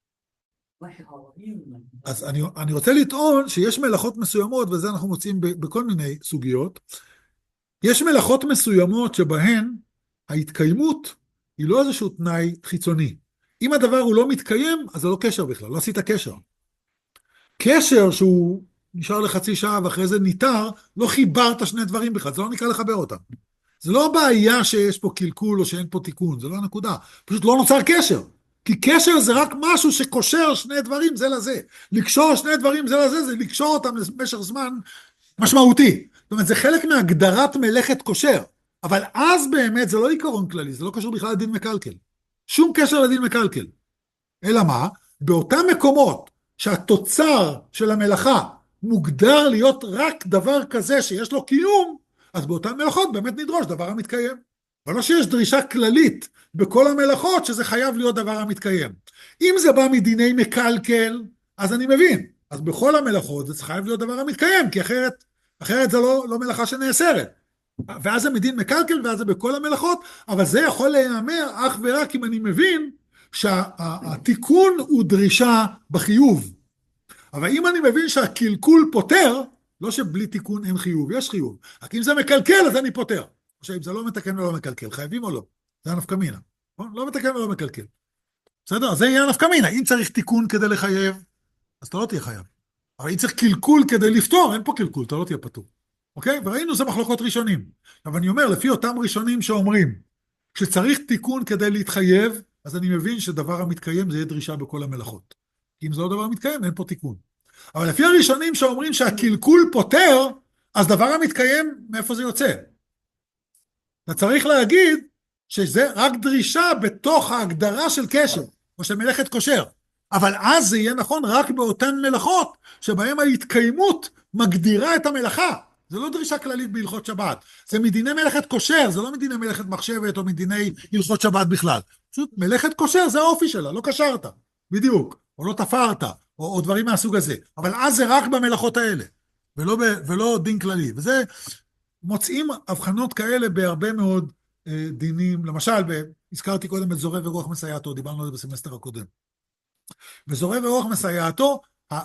A: אז אני, אני רוצה לטעון שיש מלאכות מסוימות, וזה אנחנו מוצאים ב, בכל מיני סוגיות, יש מלאכות מסוימות שבהן ההתקיימות היא לא איזשהו תנאי חיצוני, אם הדבר הוא לא מתקיים, אז זה לא קשר בכלל, לא עשית קשר. קשר שהוא נשאר לחצי שעה ואחרי זה ניתר, לא חיברת שני דברים בכלל, זה לא נקרא לחבר אותם. זה לא בעיה שיש פה קלקול או שאין פה תיקון, זה לא הנקודה. פשוט לא נוצר קשר. כי קשר זה רק משהו שקושר שני דברים זה לזה. לקשור שני דברים זה לזה, זה לקשור אותם למשך זמן משמעותי. זאת אומרת, זה חלק מהגדרת מלאכת קושר. אבל אז באמת זה לא עיקרון כללי, זה לא קשור בכלל לדין מקלקל. שום קשר לדין מקלקל. אלא מה? באותם מקומות שהתוצר של המלאכה מוגדר להיות רק דבר כזה שיש לו קיום, אז באותן מלאכות באמת נדרוש דבר המתקיים. אבל לא שיש דרישה כללית בכל המלאכות שזה חייב להיות דבר המתקיים. אם זה בא מדיני מקלקל, אז אני מבין. אז בכל המלאכות זה חייב להיות דבר המתקיים, כי אחרת, אחרת זה לא, לא מלאכה שנאסרת. ואז זה מדין מקלקל, ואז זה בכל המלאכות, אבל זה יכול להיאמר אך ורק אם אני מבין שהתיקון הוא דרישה בחיוב. אבל אם אני מבין שהקלקול פותר, לא שבלי תיקון אין חיוב, יש חיוב. רק אם זה מקלקל, אז אני פותר. או שאם זה לא מתקן ולא מקלקל, חייבים או לא? זה הנפקא מינה. לא מתקן ולא מקלקל. בסדר? זה יהיה הנפקא מינה. אם צריך תיקון כדי לחייב, אז אתה לא תהיה חייב. אבל אם צריך קלקול כדי לפתור, אין פה קלקול, אתה לא תהיה פתור. אוקיי? וראינו זה מחלוקות ראשונים. אבל אני אומר, לפי אותם ראשונים שאומרים, כשצריך תיקון כדי להתחייב, אז אני מבין שדבר המתקיים זה יהיה דרישה בכל המלאכות. כי אם זה לא דבר המתקיים, אין פה תיקון. אבל לפי הראשונים שאומרים שהקלקול פותר, אז דבר המתקיים, מאיפה זה יוצא? אתה צריך להגיד שזה רק דרישה בתוך ההגדרה של קשר, או של מלאכת קושר. אבל אז זה יהיה נכון רק באותן מלאכות, שבהן ההתקיימות מגדירה את המלאכה. זה לא דרישה כללית בהלכות שבת. זה מדיני מלאכת קושר, זה לא מדיני מלאכת מחשבת או מדיני הלכות שבת בכלל. פשוט מלאכת קושר זה האופי שלה, לא קשרת, בדיוק, או לא תפרת, או, או דברים מהסוג הזה. אבל אז זה רק במלאכות האלה, ולא, ב, ולא דין כללי. וזה מוצאים הבחנות כאלה בהרבה מאוד אה, דינים. למשל, ב, הזכרתי קודם את זורע ורוח מסייעתו, דיברנו על זה בסמסטר הקודם. בזורע ורוח מסייעתו,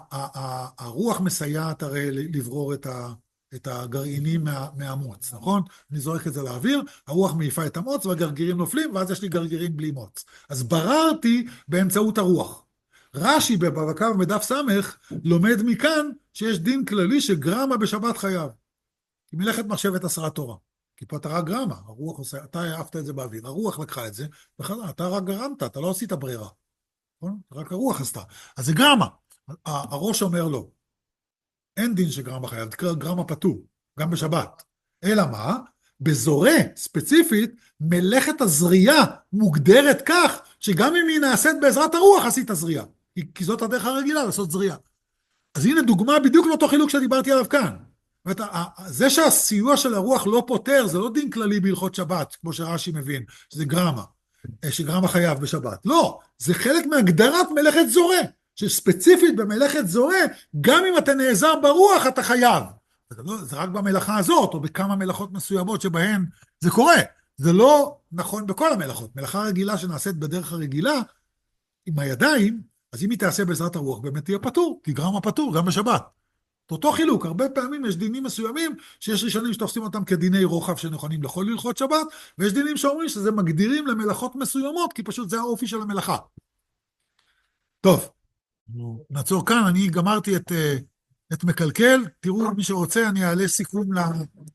A: הרוח מסייעת הרי לברור את ה... את הגרעינים מה, מהמוץ, נכון? אני זורק את זה לאוויר, הרוח מעיפה את המוץ והגרגירים נופלים, ואז יש לי גרגירים בלי מוץ. אז בררתי באמצעות הרוח. רש"י בבבא קמא בדף סמך לומד מכאן שיש דין כללי שגרמה בשבת חייב. כי מלאכת מחשבת אסרה תורה. כי פה אתה רק גרמה, הרוח עושה, אתה העפת את זה באוויר, הרוח לקחה את זה, וחזרה, אתה רק גרמת, אתה לא עשית ברירה. נכון? רק הרוח עשתה. אז זה גרמה. הראש אומר לו, אין דין שגרמה חייב, תקרא גרמה פטור, גם בשבת. אלא מה? בזורע ספציפית, מלאכת הזריעה מוגדרת כך, שגם אם היא נעשית בעזרת הרוח, עשית זריעה. כי זאת הדרך הרגילה, לעשות זריעה. אז הנה דוגמה בדיוק לאותו חילוק שדיברתי עליו כאן. זאת אומרת, זה שהסיוע של הרוח לא פותר, זה לא דין כללי בהלכות שבת, כמו שרש"י מבין, שזה גרמה, שגרמה חייב בשבת. לא, זה חלק מהגדרת מלאכת זורע. שספציפית במלאכת זורע, גם אם אתה נעזר ברוח, אתה חייב. זה, לא, זה רק במלאכה הזאת, או בכמה מלאכות מסוימות שבהן זה קורה. זה לא נכון בכל המלאכות. מלאכה רגילה שנעשית בדרך הרגילה, עם הידיים, אז אם היא תעשה בעזרת הרוח, באמת תהיה פטור, כי גרמה פטור, גם בשבת. אותו חילוק, הרבה פעמים יש דינים מסוימים, שיש ראשונים שתופסים אותם כדיני רוחב שנכונים לכל הלכות שבת, ויש דינים שאומרים שזה מגדירים למלאכות מסוימות, כי פשוט זה האופי של המלאכה. טוב. נעצור כאן, אני גמרתי את, את מקלקל, תראו מי שרוצה, אני אעלה סיכום